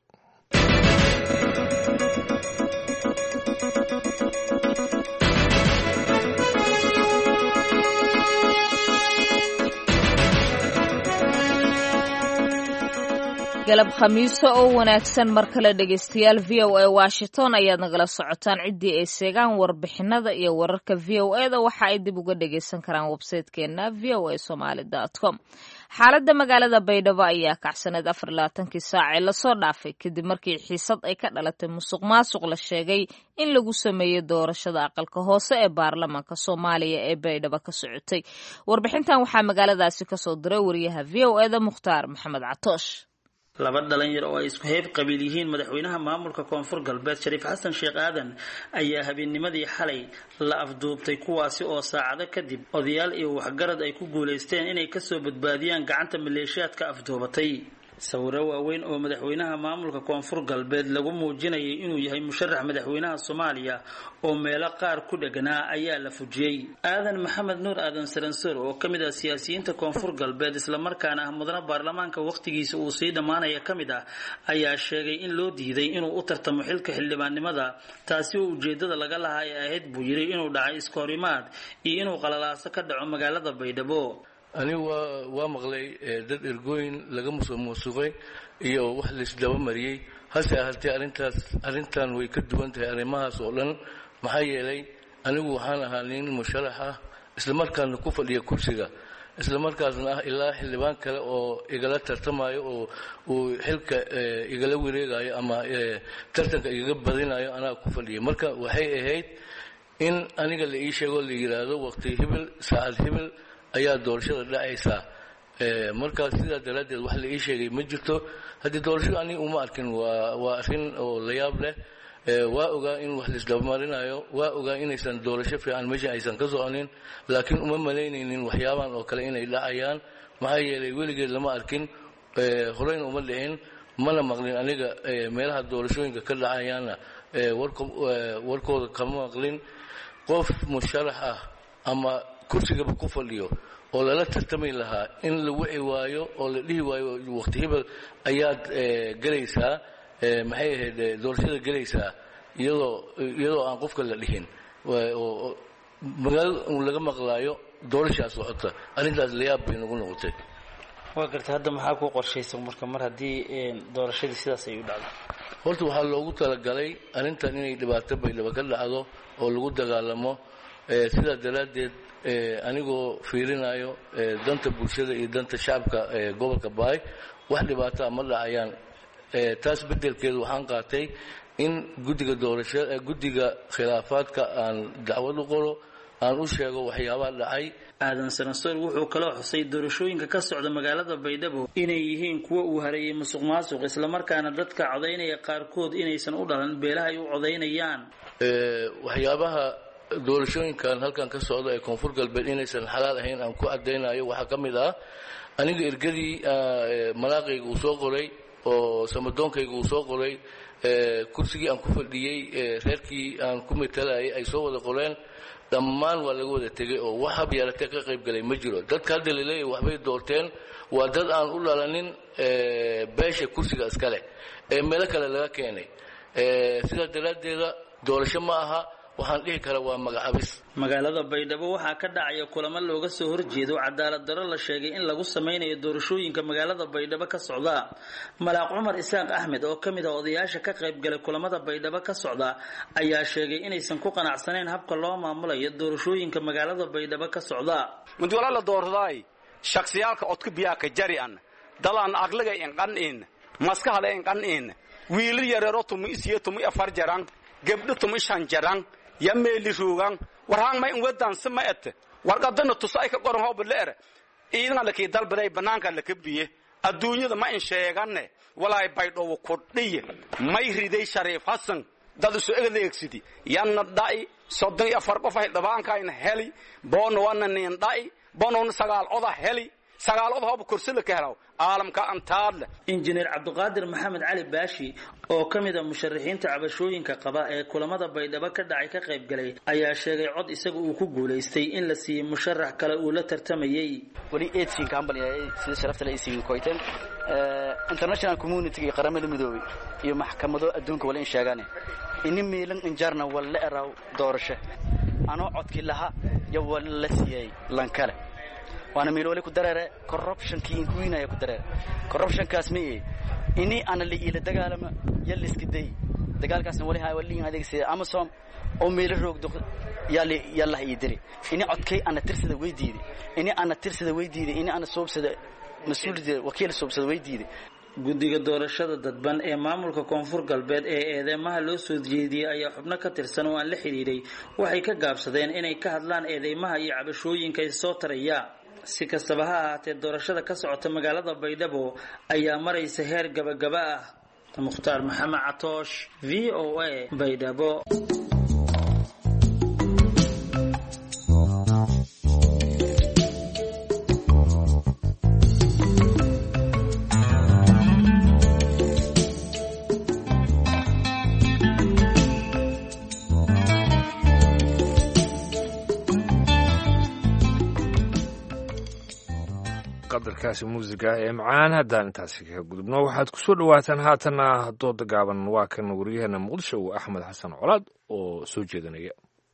galab khamiiso oo wanaagsan mar kale dhegaystayaal v o a Washington ayaad nagala socotaan ciddii ay seegaan warbixinada iyo wararka v o eda waxa ay dib uga dhagaysan karaan website-keena voasomali.com. xaaladda magaalada Baydhabo ayaa kacsaneed 24 saac ee lasoo dhaafay kadib markii xiisad ay ka dhalatay musuqmaasuq la sheegay in lagu sameeyay doorashada aqalka hoose ee baarlamaanka Soomaaliya ee Baydhabo ka socotay. warbixintan waxaa magaaladaasi ka soo diray wariyaha v o eda Mukhtaar Maxamed Catoosh. laba dhalinyaro oo ay isku heeb qabiil yihiin madaxweynaha maamulka koonfur galbeed Shariif Xasan Sheekh Aadan ayaa habeennimadii xalay la afduubtay kuwaasi oo saacado kadib odayaal iyo waxgarad ay ku guuleysteen inay ka soo badbaadiyaan gacanta maleeshiyaadka afduubatay sawiro waaweyn oo madaxweynaha maamulka koonfur galbeed lagu muujinayay inuu yahay musharax madaxweynaha Soomaaliya oo meelo qaar ku dhaganaa ayaa la fujiyay aadan maxamed nuur aadan saransor oo kamid ah siyaasiyiinta koonfur galbeed isla markaana ah mudane baarlamaanka waqtigiisa uu sii dhamaanaya kamid ah ayaa sheegay in loo diiday inuu u tartamo xilka xildhibaannimada taasi oo ujeedada laga lahaa ahayd buu yiri inuu dhacay iskoorimaad iyo inuu qalalaaso ka dhaco magaalada Baydhabo anigu waa maqlay dad ergooyin laga musuqay iyo wax la isdaba mariyay hase ahaatee arrintan way ka duwan tahay arrimahaas oo dhan maxaa yeelay anigu waxaan ahaa nin musharax ah isla markaana ku fadhiya kursiga isla markaasna ah ilaa xildhibaan kale oo igala tartamayo oo uu xilka igala wareegayo ama tartanka igaga badinayo anaa ku fadhiya marka waxay ahayd in aniga la ii sheego la yiraahdo waqti hibil saacad hibil ayaa doorashada dhacaysa marka sidaa daraadeed wax la ii sheegay ma jirto haddii doorashada ani uma arkin waa arrin oo la yaab leh waa ogaa in wax laisdabamarinayo waa ogaa inaysan doorasho fiican meesha aysan ka soconin laakiin uma malaynaynin waxyaaban oo kale inay dhacayaan maxaa yeelay weligeed lama arkin horeyna uma dhicin mana maqlin aniga meelaha doorashooyinka ka dhacayaana warkooda kama maqlin qof musharax ah ama kursigaba ku fadhiyo oo lala tartami lahaa in la wici waayo oo la dhihi waayo waqti hebel ayaad galaysaa maxay ahayd doorashada galaysaa iyadoo aan qofka la dhihin oo magaalada laga maqlaayo doorashaa socota arrintaas la yaab bay nagu noqotay waa gartay hadda maxaa ku qorshaysan marka mar haddii doorashadii sidaas ay u dhacdo horta waxaa loogu talagalay arrintan inay dhibaato baydhabo ka dhacdo oo lagu dagaalamo sidaa daraaddeed anigoo fiirinayo danta bulshada iyo danta shacabka gobolka Baay wax dhibaato ma dhacayaan taas bedelkeedu waxaan qaatay in guddiga khilaafaadka aan dacwad u qoro aan u sheego waxyaabaha dhacay aadan sanasoor wuxuu kaloo xusay doorashooyinka ka socda magaalada Baydhabo inay yihiin kuwa uu hareeyay musuqmaasuq isla markaana dadka codeynaya qaarkood inaysan u dhalan beelaha ay u codeynayaan waxyaabaha doorashooyinkan halkan ka socda ee koonfur galbeed inaysan xalaal ahayn aan ku cadeynayo waxaa ka mid ah aniga ergadii malaaqayga uu soo qoray oo samadoonkayga uu soo qoray kursigii aan ku fadhiyey reerkii aan ku matalayay ay soo wada qoreen dhammaan waa laga wada tegay oo wax hab yeelatee ka qayb galay ma jiro dadka hadda la leeyahay waxbay doorteen waa dad aan u dhalanin beesha kursiga iskale ee meelo kale laga keenay sidaa daraaddeeda doorasho ma aha waxaan dhihi karaa waa magacaabis magaalada Baydhabo waxaa ka dhacaya kulamo looga soo horjeedo cadaalad darro la sheegay in lagu sameynayo doorashooyinka magaalada Baydhabo ka socda Malaaq Cumar Isaaq Axmed oo kamid ah odayaasha ka qayb galay kulamada Baydhabo ka socda ayaa sheegay inaysan ku qanacsaneyn habka loo maamulayo doorashooyinka magaalada Baydhabo ka socda mudwala la doorday shakhsiyaalka codka biyaa ka jari'an dalaan aqliga in qanin maskaxda in qanin wiil yareero tumi afar jarang gabdho tumi shan jarang yameeli ruugan warhaan ma in wadan samaat warqadana tusay ka qoran hoob leer iidna la kii dalbaday banaanka la kabiye adduunyada ma in sheegane walaay Baydhabo ku dhiy may riday Shariif Xasan dad soo eegleegsidi yanna dhaay 34 qof ay dhabaanka in heli boono wananin dhaay boono sagaal oda heli sagaal oda hoob kursi la ka helo caalamka antaad injineer Cabduqaadir Maxamed Cali Baashi oo kamid ah musharaxiinta cabashooyinka qaba ee kulamada Baydhabo ka dhacay ka qayb galay ayaa sheegay cod isaga uu ku guuleystay in la siiyo musharax kale uu la tartamayay wali 18 company ay sida sharafta la isiin koyteen international community ee qaramada midoobay iyo maxkamado adduunka wala in sheegaan in meelan injarna wala eraw doorasho anoo codkii laha iyo wala siiyay lan kale وانا ميلولي كدرره corruption كي انكوينا كدرره corruption كاسمي اني انا اللي الى دغالما يلي اسكدي دغال كاسن ولي هاي ولي هذيك سي امازون او ميل روق دق يلا يدري اني عدكي انا ترسده ويديدي اني انا ترسده ويديدي اني انا soobsada mas'uuliyad wakiil soobsada weydiiday guddiga doorashada dadban ee maamulka koonfur galbeed ee eedeymaha loo soo jeediyay ayaa xubno ka tirsan oo aan la xiriiray waxay ka gaabsadeen inay ka hadlaan eedeymaha iyo cabashooyinka ay soo tarayaan si kastaba ha ahaatee doorashada ka socota magaalada baydhabo ayaa maraysa heer gabagaba ah. mukhtaar maxamed catoosh, v o a, baydhabo. qadarkaasi muusiga ee macaan haddaan intaasi kaga gudubno waxaad ku soo dhawaataan haatanna dooda gaaban waa kan waryaheena muqdisho axmed xasan colaad oo soo jeedanaya.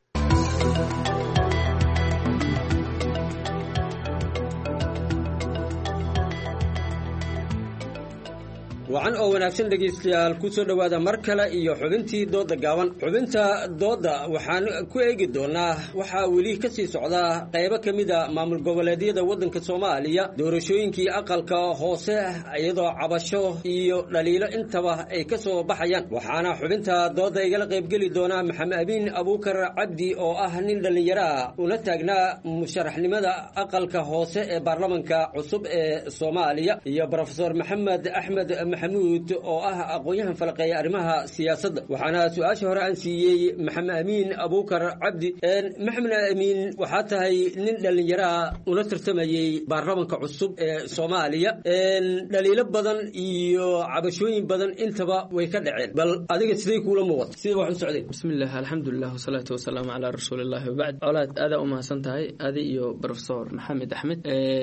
wacan oo wanaagsan dhegaystayaal ku soo dhowaada mar kale iyo xubintii dooda gaaban. xubinta dooda waxaan ku eegi doonaa waxaa weli ka sii socda qaybo ka mida maamul goboleedyada waddanka Soomaaliya doorashooyinkii aqalka hoose iyadoo cabasho iyo dhaliilo intaba ay ka soo baxayaan. waxaana xubinta dooda igala qaybgeli doona Maxamed Amiin Abuukar Cabdi oo ah nin dhalinyaro ah una taagnaa musharaxnimada aqalka hoose ee baarlamaanka cusub ee Soomaaliya, iyo Professor Maxamed Axmed maxamuud oo ah aqoon-yahan falaqeeya arrimaha siyaasadda. waxaana su-aasha hore aan siiyey Maxamed Amiin Abuukar Cabdi. Maxamed Amiin, waxaa tahay nin dhalinyaro una tartamayay baarlamaanka cusub ee Soomaaliya. dhaliilo badan iyo cabashooyin badan intaba way ka dhaceen, bal adiga sidee kuula muuqata, sidee wax u socday? bismillaah, alxamdulilah, wasalaatu wasalaamu calaa rasuulillahi wabacd. colaad aadaa u mahadsan tahay, adi iyo Professor Maxamed Axmed.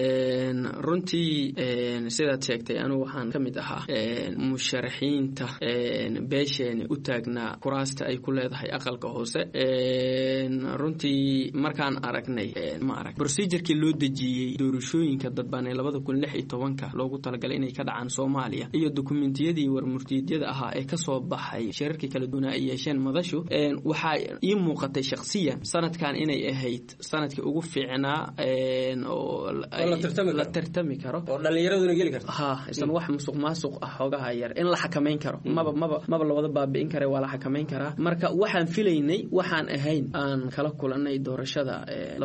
runtii sidaad sheegtay anigu waxaan ka mid ahaa musharaxiinta beesheena u taagnaa kuraasta ay ku leedahay aqalka hoose. runtii markaan aragnay procedurkii loo dejiyey doorashooyinka dadban ee 2016 loogu talagalay inay ka dhacaan Soomaaliya iyo dokumentiyadii warmurtiyeedyada ahaa ee ka soo baxay shirarkii kala duwan ay yeesheen madashu, waxaa ii muuqatay shakhsiyan sanadkan inay ahayd sanadkii ugu fiicnaa oo la tartami karo oo dhalinyaraduna geli karto. isan wax musuqmaasuq ah xoogaha yar in la xakameyn karo, maba la wada baabi'in kara, waa la xakameyn karaa. marka waxaan filaynay waxaan ahayn aan kala kulanay doorashada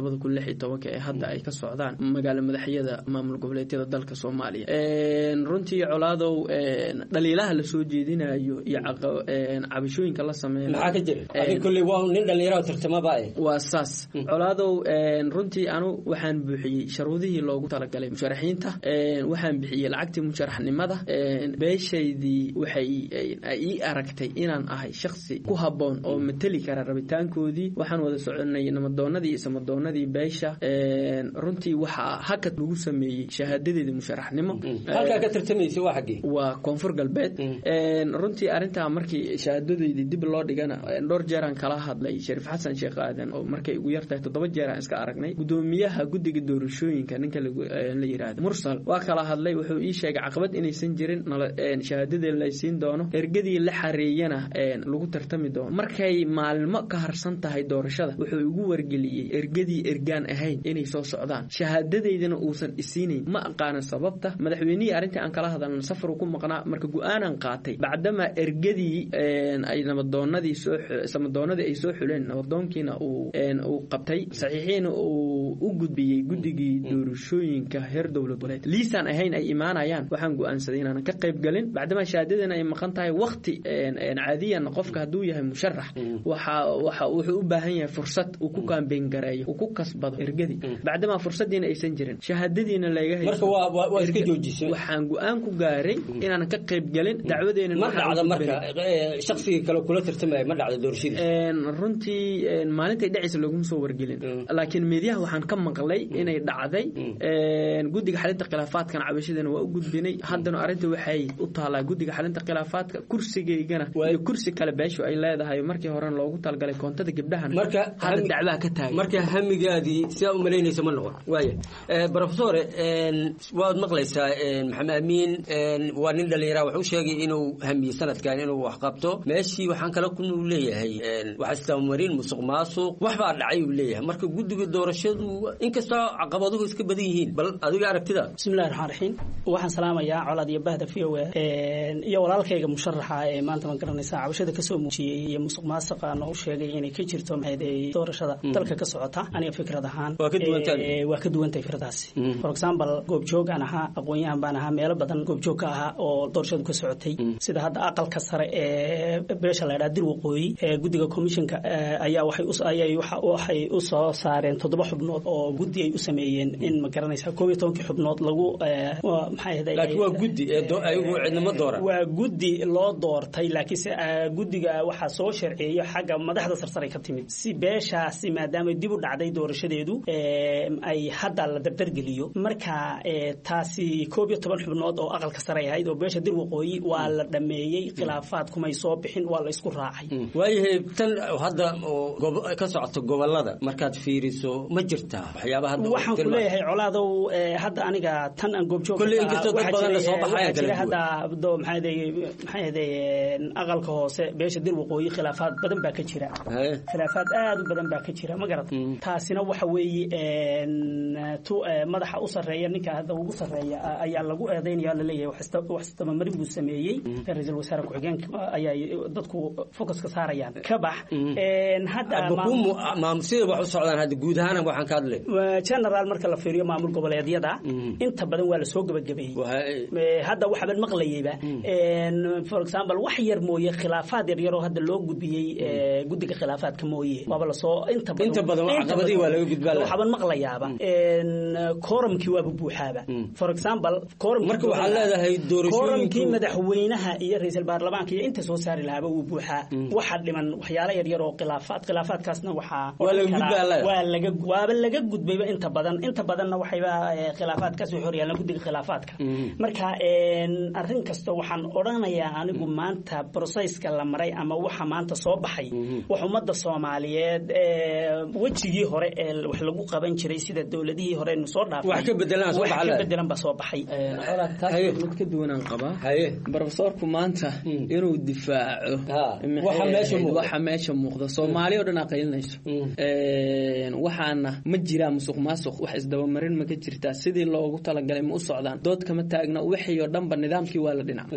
2016 ee hadda ay ka socdaan magaalo madaxyada maamul goboleedyada dalka Soomaaliya. runtii colaadow dhaliilaha la soo jeedinayo iyo cabashooyinka la sameeyo maxaa ka jira? adiga kulli waa nin dhalinyaro tartamaba waa saas. colaadow runtii anu waxaan buuxiyey sharuudihii loogu talagalay musharaxiinta, waxaan bixiyey lacagtii musharaxnimada. beeshaydii waxay ii aragtay inaan ahay shakhsi ku habboon oo mateli kara rabitaankoodii. waxaan wada soconay namadoonadii iyo samadoonadii beesha. runtii waxaa hakad lagu sameeyey shahaadadeedii musharaxnimo. halkaa ka tartamaysa waa xaggee? waa koonfur galbeed. runtii arrintaa markii shahaadadeedii dib loo dhigana dhowr jeeraan kala hadlay Shariif Xasan Sheekh Aadan oo markay ugu yartahay 7 jeer aan iska aragnay. gudoomiyaha guddiga doorashooyinka ninka la yiraahdo Mursal waa kala hadlay, wuxuu ii sheegay caqabad inaysan jirin, shahaadada la siin doono, ergadii la xareeyana lagu tartami doono. markay maalmo ka harsan tahay doorashada wuxuu igu wargeliyey ergadii ergaan ahayn inay soo socdaan, shahaadadeydana uusan isiinayn. ma aqaan sababta. madaxweynihii arrintii aan kala hadalna safar ku maqnaa, marka go'aanan qaatay bacdama ergadii ay namadoonadii samadoonadii ay soo xuleen, nabadoonkiina uu qabtay saxiixiina uu u gudbiyey guddigii doorashooyinka heer dowlad goboleed. liisaan ahayn ay imaanayaan, waxaan go'aansaday inaan ka qayb galin bacdama shahaadadana ay maqan tahay. waqti caadiyan qofka hadduu yahay musharax wuxuu u baahan yahay fursad uu ku kaambeyn gareeyo, uu ku kasbado ergadii. bacdama fursadiina aysan jirin, shahaadadiina laga haysto, marka waa iska joojisay. waxaan go'aan ku gaaray inaan ka qayb galin. dacwadeena ma dhacda marka shakhsiga kale kula tartamaya ma dhacda doorashada? runtii maalintay dhacaysa laguma soo wargelin, laakiin meediyaha waxaan ka maqlay inay dhacday. guddiga xalinta khilaafaadkan cabashadana waa u gudbinay. haddana arrinta waxay u taalaa guddiga xalinta khilaafaadka. kursigaygana iyo kursi kale beeshu ay leedahay markii hore loogu talagalay koontada gabdhahan, hadda dacwaa ka taagan. marka hamigaadii sidaa u malaynaysa ma noqon. waaya Professor, waad maqlaysaa Maxamed Amiin waa nin dhalinyaro wuxuu sheegay inuu hamiyey sanadkan inuu wax qabto. meeshii waxaan kala ku leeyahay waxa istamariin musuqmaasuq waxbaa dhacay uu leeyahay. marka guddiga doorashadu inkastoo caqabaduhu iska badan yihiin, bal adiga aragtida. bismillaahir rahmaanir rahiim. waxaan salaamayaa colaad iyo bahda VOA iyo walaalkayga musharaxa ee maanta ma garanaysaa cabashada kasoo muujiyey iyo musuq maasuqa noo sheegay inay ka jirto doorashada dalka ka socota aniga fikrad ahaan waa ka duwantahay fikradaasi for example goobjoog aan ahaa aqoon-yahan baan ahaa meelo badan goobjoog ka ahaa oo doorashadu ka socotay sida hadda aqalka sare ee beesha la yidhaha dir waqooyi guddiga commissionka ayaa waxay u soo saareen 7 xubnood oo guddi ay u sameeyeen in ma garanaysaa 12 xubnood lagu laakiin waa guddi ayagu cidnimo dooran waa guddi loo doortay laakiinse guddiga waxaa soo sharceeyo xagga madaxda sarsare ka timid si beeshaasi maadaama dib u dhacday doorashadeedu ay hadda la dardargeliyo marka taasi 12 xubnood oo aqalka sare ahayd oo beesha dir waqooyi waa la dhameeyey khilaafaad kumay soo bixin waa la isku raacay waayahay tan hadda ka socoto gobolada markaad fiiriso ma jirtaa waxyaabaha hadda waxaan ku leeyahay colaadow hadda aniga tan aan goobjoog kulli inkastoo dad badan la soo baxay kala hadda maxay aqalka hoose beesha dir waqooyi khilaafaad badan baa ka jira khilaafaad aad u badan baa ka jira ma garad taasina waxa weeye madaxa u sareeya ninka hadda ugu sareeya ayaa lagu eedeynaya la leeyahay wax istamamarin buu sameeyey ra'iisul wasaare ku-xigeenka ayaa dadku focus ka saarayaan ka bax hadda sida wax u socdaan hadda guud ahaan waxaan ka hadlay general marka la fiiriyo maamul goboleedyada inta badan waa la soo gabagabeeyey hadda waxaan maqlayayba for example wax yar mooye khilaafaad yar oo hadda loo gudbiyey guddiga khilaafaadka mooye waaba la soo inta badan caqabadii waa laga gudbaa waxaan maqlayaaba quorumkii waa buuxaaba for example marka waxaa leedahay doorashooyinkii madaxweynaha iyo ra'iisul baarlamaanka iyo inta soo saari lahaaba uu buuxaa waxa dhiman waxyaalo yar yar oo khilaafaadkaasna waaba laga gudbayba inta badanna waxayba khilaafaadkaas u xoriyaan guddiga khilaafaadka marka arrin kasta waxaan odhanayaa anigu maanta processka la maray ama waxa maanta soo baxay wax ummadda Soomaaliyeed wajigii hore ee wax lagu qaban jiray sida dawladihii hore nu soo dhaafay wax ka bedelan ba soo baxay mid ka duwanaan qaba professorku maanta inuu difaaco waxa meesha muuqda Soomaaliya oo dhan aqaynayso waxaana ma jira musuq maasuq wax isdaba marin ma ka jirtaa sidii loogu talagalay ma u socdaan dood kama taagna wixii oo dhanba nidaamkii waa la dhinac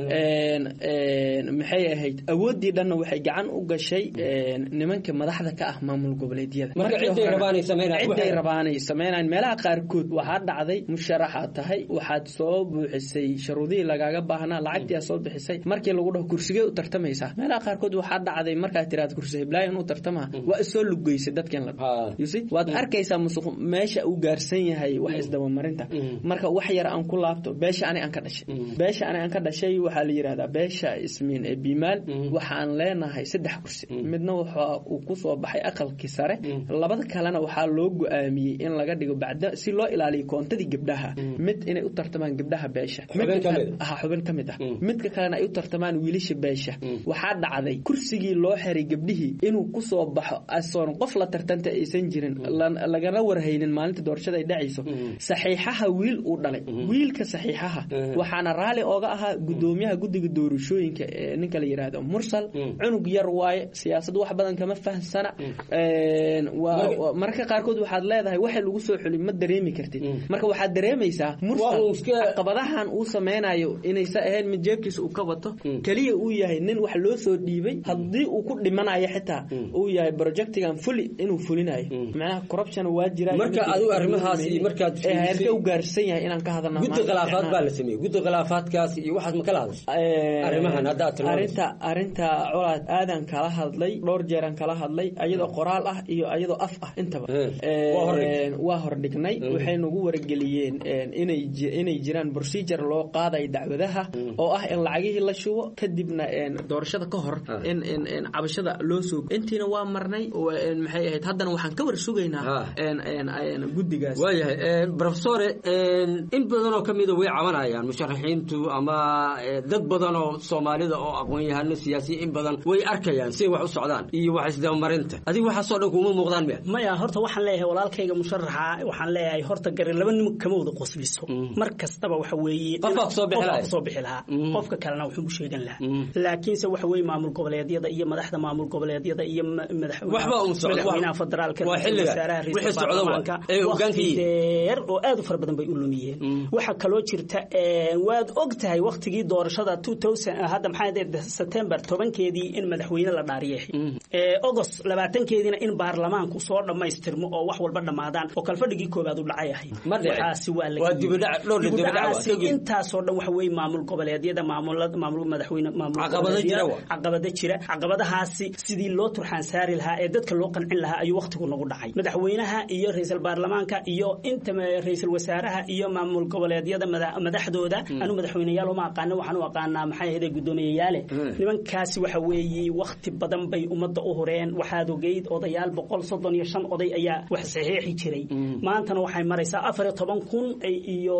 maxay ahayd awoodii dhanna waxay gacan u gashay nimanka madaxda ka ah maamul goboleedyada marka ciday rabaanay sameeyaan meelaha qaarkood waxa dhacday musharaxa tahay waxaad soo buuxisay shuruudii lagaaga baahnaa lacagtii soo bixisay markii lagu dhaho kursiga u tartamaysa meelaha qaarkood waxa dhacday marka tiraad kursiga Ibrahim u tartama waa soo lugeysay dadkan la waad arkaysaa musuq meesha uu gaarsan yahay wax isdaba marinta marka wax yar aan ku laabto beesha ani aan ka dhashay waxa la yiraahdaa beesha ismiin ee biimaal waxaan leenahay 3 kursi midna waxa uu ku soo baxay aqalkii sare labada kalena waxa loo go'aamiyay in laga dhigo bacda si loo ilaaliyo koontadii gabdhaha mid inay u tartamaan gabdhaha beesha xubin kamid ah midka kalena ay u tartamaan wiilasha beesha waxa dhacday kursigii loo xiray gabdhihii inuu ku soo baxo asoon qof la tartanta aysan jirin lagana warhaynin maalinta doorashada ay dhacayso saxiixaha wiil uu dhalay wiilka saxiixaha waxaana raali ooga ahaa gudoomiyaha guddiga doorashooyinka ninka la yiraahdo mursal cunug yar waaye siyaasad wax badan kama fahansana marka qaarkood waxaad leedahay waxa lagu soo xulay ma dareemi kartid marka waxaad dareemaysaa mursal qabadahan uu sameynayo inaysa ahayn mid jeebkiisa uu ka wato kaliya uu yahay nin wax loo soo dhiibay haddii uu ku dhimanayo xitaa uu yahay projectigan fully inuu fulinayo macnaha corruption waa jira marka adigu arrimahaas markaad heerka u gaarsan yahay inaan ka hadalno guddi khilaafaad baa la sameeyay guddi khilaafaadkaas iyo waxaad ma kala hadashay arrimahan hadda arinta colaad aadan kala hadlay dhowr jeer aan kala hadlay ayadoo qoraal ah iyo ayadoo af ah intaba waa hordhignay waxay nagu wargeliyeen inay jiraan procedure loo qaaday dacwadaha oo ah in lacagihii la shubo kadibna doorashada ka hor in cabashada loo soo intiina waa marnay maxay ahayd haddana waxaan ka war sugaynaa guddigaas waayahay professor in badan oo kamid way cabanayaan musharaxiintu ama dad badan oo Soomaalida oo aqoon-yahano siyaasi in badan way arkayaan si wax u socdaan iyo wax isdaba marinta adiga waxa soo dhan kuma muuqdaan maya horta waxaan leeyahay walaalkayga musharaxa waxaan leeyahay horta garin laba nim kama wada qosliso mar kastaba waxa weeye qofka soo bixi lahaa qofka kalena wuxuu u sheegan lahaa laakiinse waxa weeye maamul goboleedyada iyo madaxda maamul goboleedyada iyo madaxweynaha federaalka wasaaraha ra'iisul baarlamaanka oo aad u fara badan bay u lumiyeen waxa kaloo jirta waad og ogtahay waqtigii doorashada 2000 hadda maxay September 10keedii in madaxweyne la dhaariyay August 20keediina in baarlamaanku soo dhameystirmo oo wax walba dhamaadaan oo kalfadhigii koobaad u dhacay ahay waxaasi waa la intaasoo dhan waxa weey maamul goboleedyada maamul madaxweyne caqabada jira caqabadahaasi sidii loo turxaan saari lahaa ee dadka loo qancin lahaa ayuu waqtigu nagu dhacay madaxweynaha iyo ra'iisul baarlamaanka iyo inta ra'iisul wasaaraha iyo maamul goboleedyada madaxdooda anu madaxweynayaal uma aqaan waxaan u aqaanaa maxay ahayd gudoomiyayaal nimankaasi waxa weeyii waqti badan bay umada u horeen waxaad ogeyd odayaal 135 oday ayaa wax saxiixi jiray maantana waxay maraysaa 14,000 iyo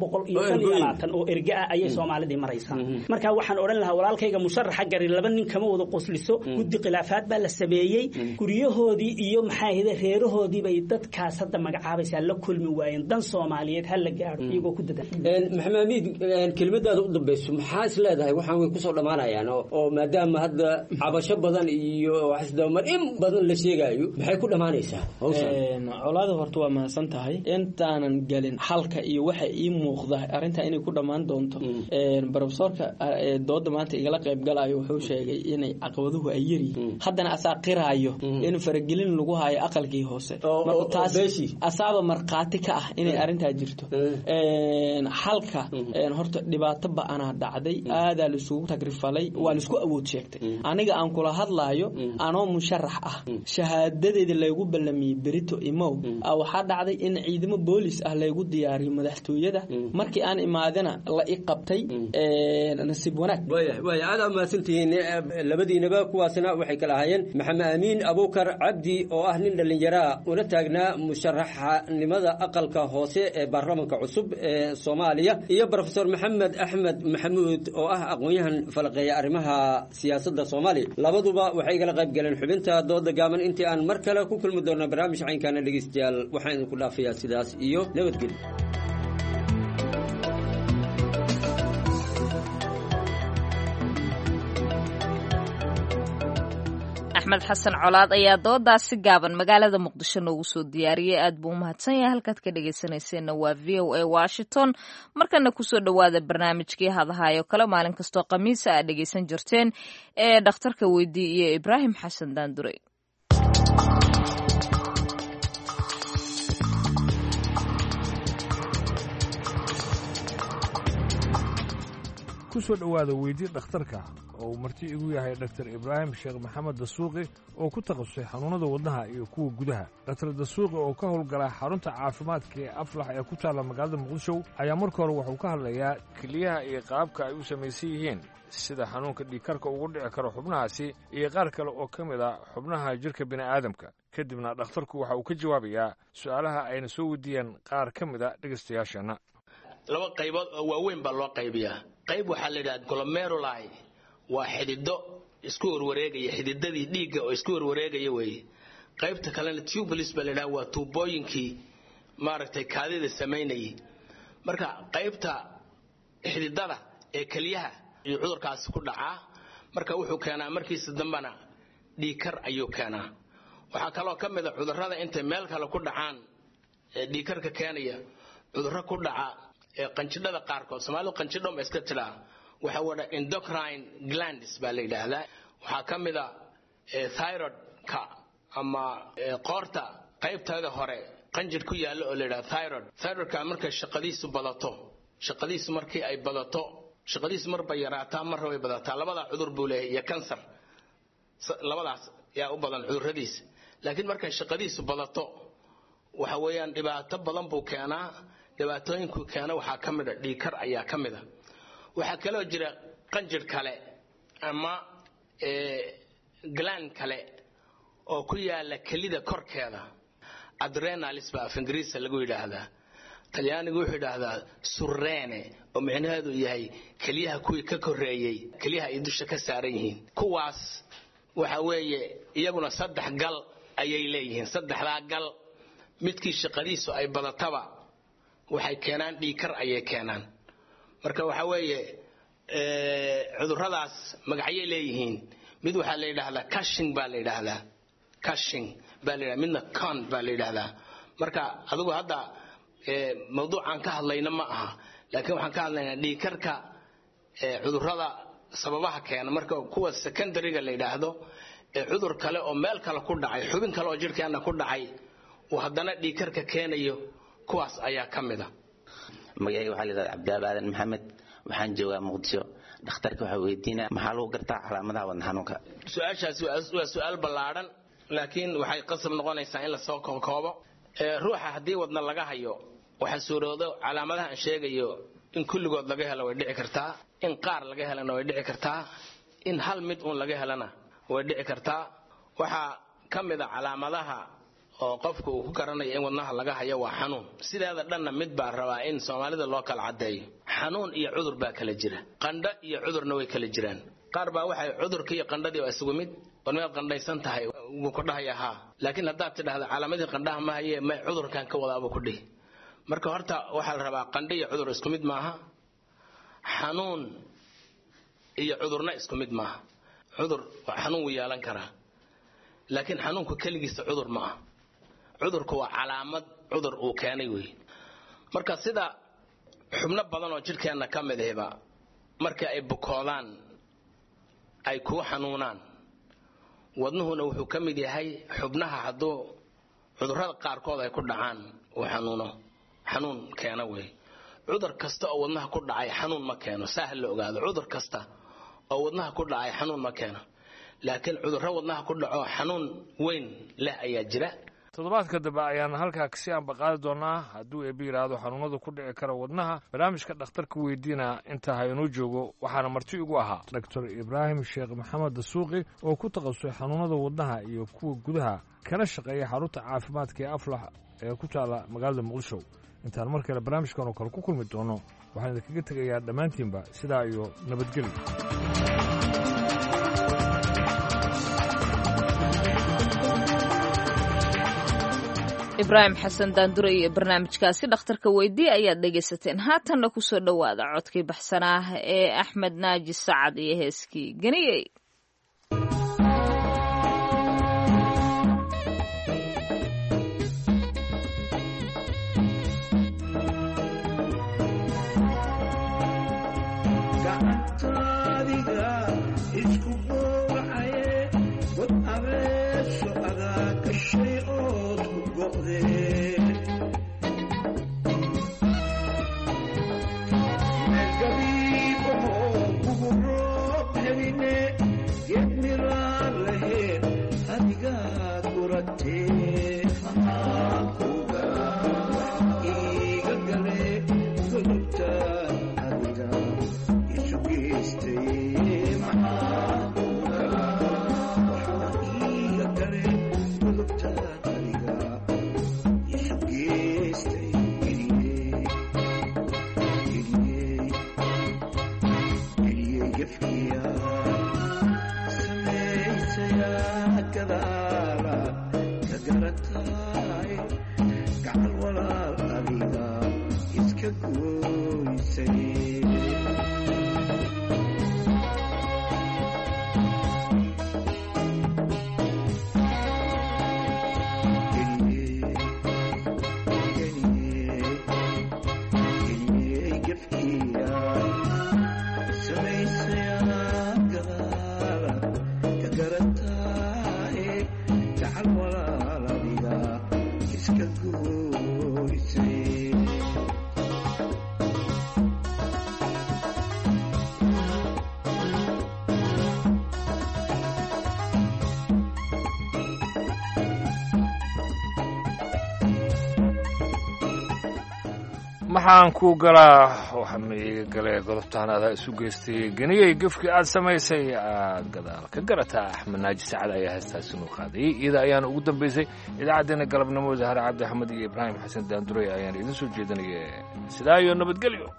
720 oo erga ah ayay Soomaalida maraysaa marka waxaan oran lahaa walaalkayga musharaxa gari laba nin kama wada qosliso guddi khilaafaad baa la sameeyay guriyahoodii iyo maxay ahayd reerahoodii bay dadkaas hadda magacaabaysaa la kulmi waayeen dan Soomaaliyeed hal la gaaro iyagoo ku dadan maxamed kelmadaada u dambayso maxaa is leedahay waxaan way ku soo dhamaanayaan oo maadaama hadda cabasho badan iyo wax isdamar in badan la sheegayo maxay ku dhamaanaysaa colaada horta waa mahadsan tahay intaanan galin halka iyo waxa ii muuqda arinta inay ku dhamaan doonto professorka dooda maanta igala qayb galayo wuxuu sheegay inay caqabaduhu ay yiri haddana asaaqiraayo in faragelin lagu hayo aqalkii hoose marka taas asaaba marqaati ka ah inay arinta jirto halka horta dhibaato ba'ana dhacday aad la isugu tagrifalay waa la isku awood sheegtay aniga aan kula hadlaayo anoo musharax ah shahaadadeeda lagu ballamiyay berito imow waxa dhacday in ciidamo boolis ah lagu diyaariyo madaxtooyada markii aan imaadana la iqabtay nasiib wanaag way aad maasantiin labadiinaba kuwaasna waxay kala hayeen maxamed amiin abukar cabdi oo ah nin dhalinyaro una taagnaa musharaxnimada aqalka hoose ee baarlamaanka cusub ee Soomaaliya iyo professor Maxamed Axmed Maxamuud oo ah aqoonyahan falaqeeya arrimaha siyaasadda Soomaaliya labaduba waxay kala qayb galeen xubinta dooda gaaban intii aan mar kale ku kulmi doono barnaamij caynkaana dhageystayaal waxaan idinku dhaafayaa sidaas iyo nabadgelyo axmed xasan colaad ayaa doodaasi gaaban magaalada muqdisho noogu soo diyaariyay aad buu umahadsan yahay halkaad ka dhegaysanayseena waa VOA Washington markana kusoo dhawaada barnaamijkii hadahayo kale maalin kastoo khamiisa aad dhegaysan jirteen ee dhakhtarka weydii iyo Ibraahim Xasan Daanduray kusoo dhawaada weydii dhakhtarka oo uu marti igu yahay Dr. Ibraahim Sheekh Maxamed Dasuuqi oo ku takhasusay xanuunada wadnaha iyo kuwa gudaha. Dr. Dasuuqi oo ka howlgala xarunta caafimaadka ee Aflax ee ku taala magaalada Muqdisho ayaa marka hore wuxuu ka hadlayaa kaliyaha iyo qaabka ay u samaysan yihiin sida xanuunka dhiigkarka ugu dhici karo xubnahaasi iyo qaar kale oo ka mid ah xubnaha jirka bini'aadamka. kadibna dhakhtarku waxa uu ka jawaabayaa su'aalaha ayna soo weydiiyeen qaar ka mid ah dhegaystayaasheenna. laba qaybood oo waaweyn baa loo qaybiyaa qayb waxaa la yidhahda glomeruli waa xidido isku warwareegaya xididadii dhiigga oo isku warwareegaya weeye qaybta kalena tubules baa la yidhahda waa tuubooyinkii maaragtay kaadida samaynayay marka qaybta xididada ee keliyaha iyo cudurkaasi ku dhacaa marka wuxuu keenaa markiisa dambana dhiigkar ayuu keenaa waxaa kaloo ka mid a cudurrada intay meel kale ku dhacaan ee dhiigkarka keenaya cudurro ku dhaca ee qanjidhada qaarkood Soomaalidu qanjidho ma iska tiraa waxa wada endocrine glands baa la yiraahdaa waxa kamida thyroid-ka ama qoorta qaybteeda hore qanjir ku yaalo oo la yiraahdo thyroid-ka marka shaqadiisu markii ay badato shaqadiisu marba yaraataa marba way badataa labada cudur buu leeyahay iyo cancer labadaas yaa u badan cudurradiisa laakiin marka shaqadiisu badato waxa weeyaan dhibaato badan buu keenaa dhibaatooyinku keena waxaa ka mid ah dhiigkar ayaa ka mid ah waxaa kaloo jira qanjir kale ama gland kale oo ku yaala kelida korkeeda adrenalis baa af ingiriisi lagu yidhaahdaa talyaanigu wuxuu yidhaahdaa surrene oo micnaheedu yahay keliyaha kuwii ka korreeyey keliyaha ay dusha ka saaran yihiin kuwaas waxa weeye iyaguna 3 gal ayay leeyihiin 3daa gal midkii shaqadiisu ay badataba waxay keenaan dhiigkar ayay keenaan marka waxa weeye cudurradaas magacyo leeyihiin mid waxa la yiraahdaa Cushing baa la yiraahdaa Cushing baa la yiraahdaa midna Con baa la yiraahdaa marka adigu hadda mawduucan ka hadlayna ma aha laakiin waxaan ka hadlaynaa dhiigkarka cudurrada sababaha keena marka kuwa secondary-ga la yiraahdo cudur kale oo meel kale ku dhacay xubin kale oo jirkeena ku dhacay oo haddana dhiigkarka keenayo kuwaas ayaa kamid ah magacayga waxaa la yidhahdaa cabdilaadan maxamed waxaan joogaa muqdisho dhakhtarka waxaa weydiinaa maxaa lagu gartaa calaamadaha wadna xanuunka su-aashaas waa su-aal ballaadhan laakiin waxay qasab noqonaysaa in lasoo koobkoobo ruuxa haddii wadna laga hayo waxaa suuroodo calaamadaha aan sheegayo in kulligood laga helo way dhici kartaa in qaar laga helana way dhici kartaa in hal mid uun laga helana way dhici kartaa waxaa ka mid a calaamadaha oo qofku uu ku garanayo in wadnaha laga hayo waa xanuun sideeda dhanna mid baa rabaa in Soomaalida loo kala cadeeyo xanuun iyo cudur baa kala jira qandho iyo cudurna way kala jiraan qaar baa waxay cudurka iyo qandhadii waa isugu mid warmeed qandhaysan tahay uu ku dhahayaa laakiin haddaad tidhaahdo calaamadii qandhaha ma haye ma cudurkan ka wadaaba ku dhihi marka horta waxaa la rabaa qandho iyo cudur isku mid maaha xanuun iyo cudurna isku mid maaha cudur xanuun wuu yeelan karaa laakiin xanuunku kaligiisa cudur ma aha cudurku waa calaamad cudur uu keenay weey marka sida xubno badan oo jirkeena ka mid ahba marka ay bukoodaan ay ku xanuunaan wadnuhuna wuxuu ka mid yahay xubnaha hadduu cudurrada qaarkood ay ku dhacaan uu xanuun keena weey cudur kasta oo wadnaha ku dhacay xanuun ma keeno sahal la ogaado cudur kasta oo wadnaha ku dhacay xanuun ma keeno laakiin cudurro wadnaha ku dhaco xanuun weyn leh ayaa jira toddobaadka dambe ayaan halkaa kasii ambaqaadi doonaa hadduu eebbe yidhaahdo xanuunadu ku dhici kara wadnaha barnaamijka dhakhtarka weydiina inta haynuu joogo waxaana marti igu ahaa doctor ibraahim sheekh maxamed dasuuqi oo ku takhasusay xanuunada wadnaha iyo kuwa gudaha kana shaqeeya xarunta caafimaadka ee aflax ee ku taala magaalada muqdisho intaan mar kale barnaamijkan oo kale ku kulmi doono waxaan idinkaga tegayaa dhammaantiinba sidaa iyo nabadgelyo ibraahim xasan daandure iyo barnaamijkaasi dhakhtarka weydii ayaad dhegaysateen haatanna ku soo dhowaada codkii baxsanaa ee axmed naaji sacad iyo heeskii ganiyey maxaan ku galaa waxa miiga galee godobtaan adaa isu geystay ganiyey gefkii aad samaysay aad gadaal ka garataa axmed naaji sacad ayaa heestaasi noo qaadayay iyada ayaana ugu dambaysay idaacaddeenna galabnimo zahre cabdi axmed iyo ibraahim xasan daanduray ayaan idin soo jeedinaya sidaa iyo nabadgelyo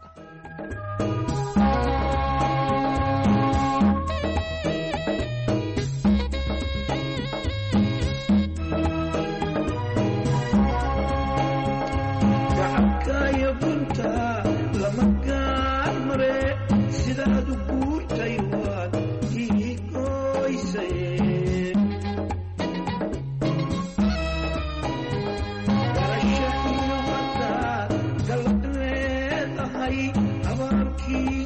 abaarkii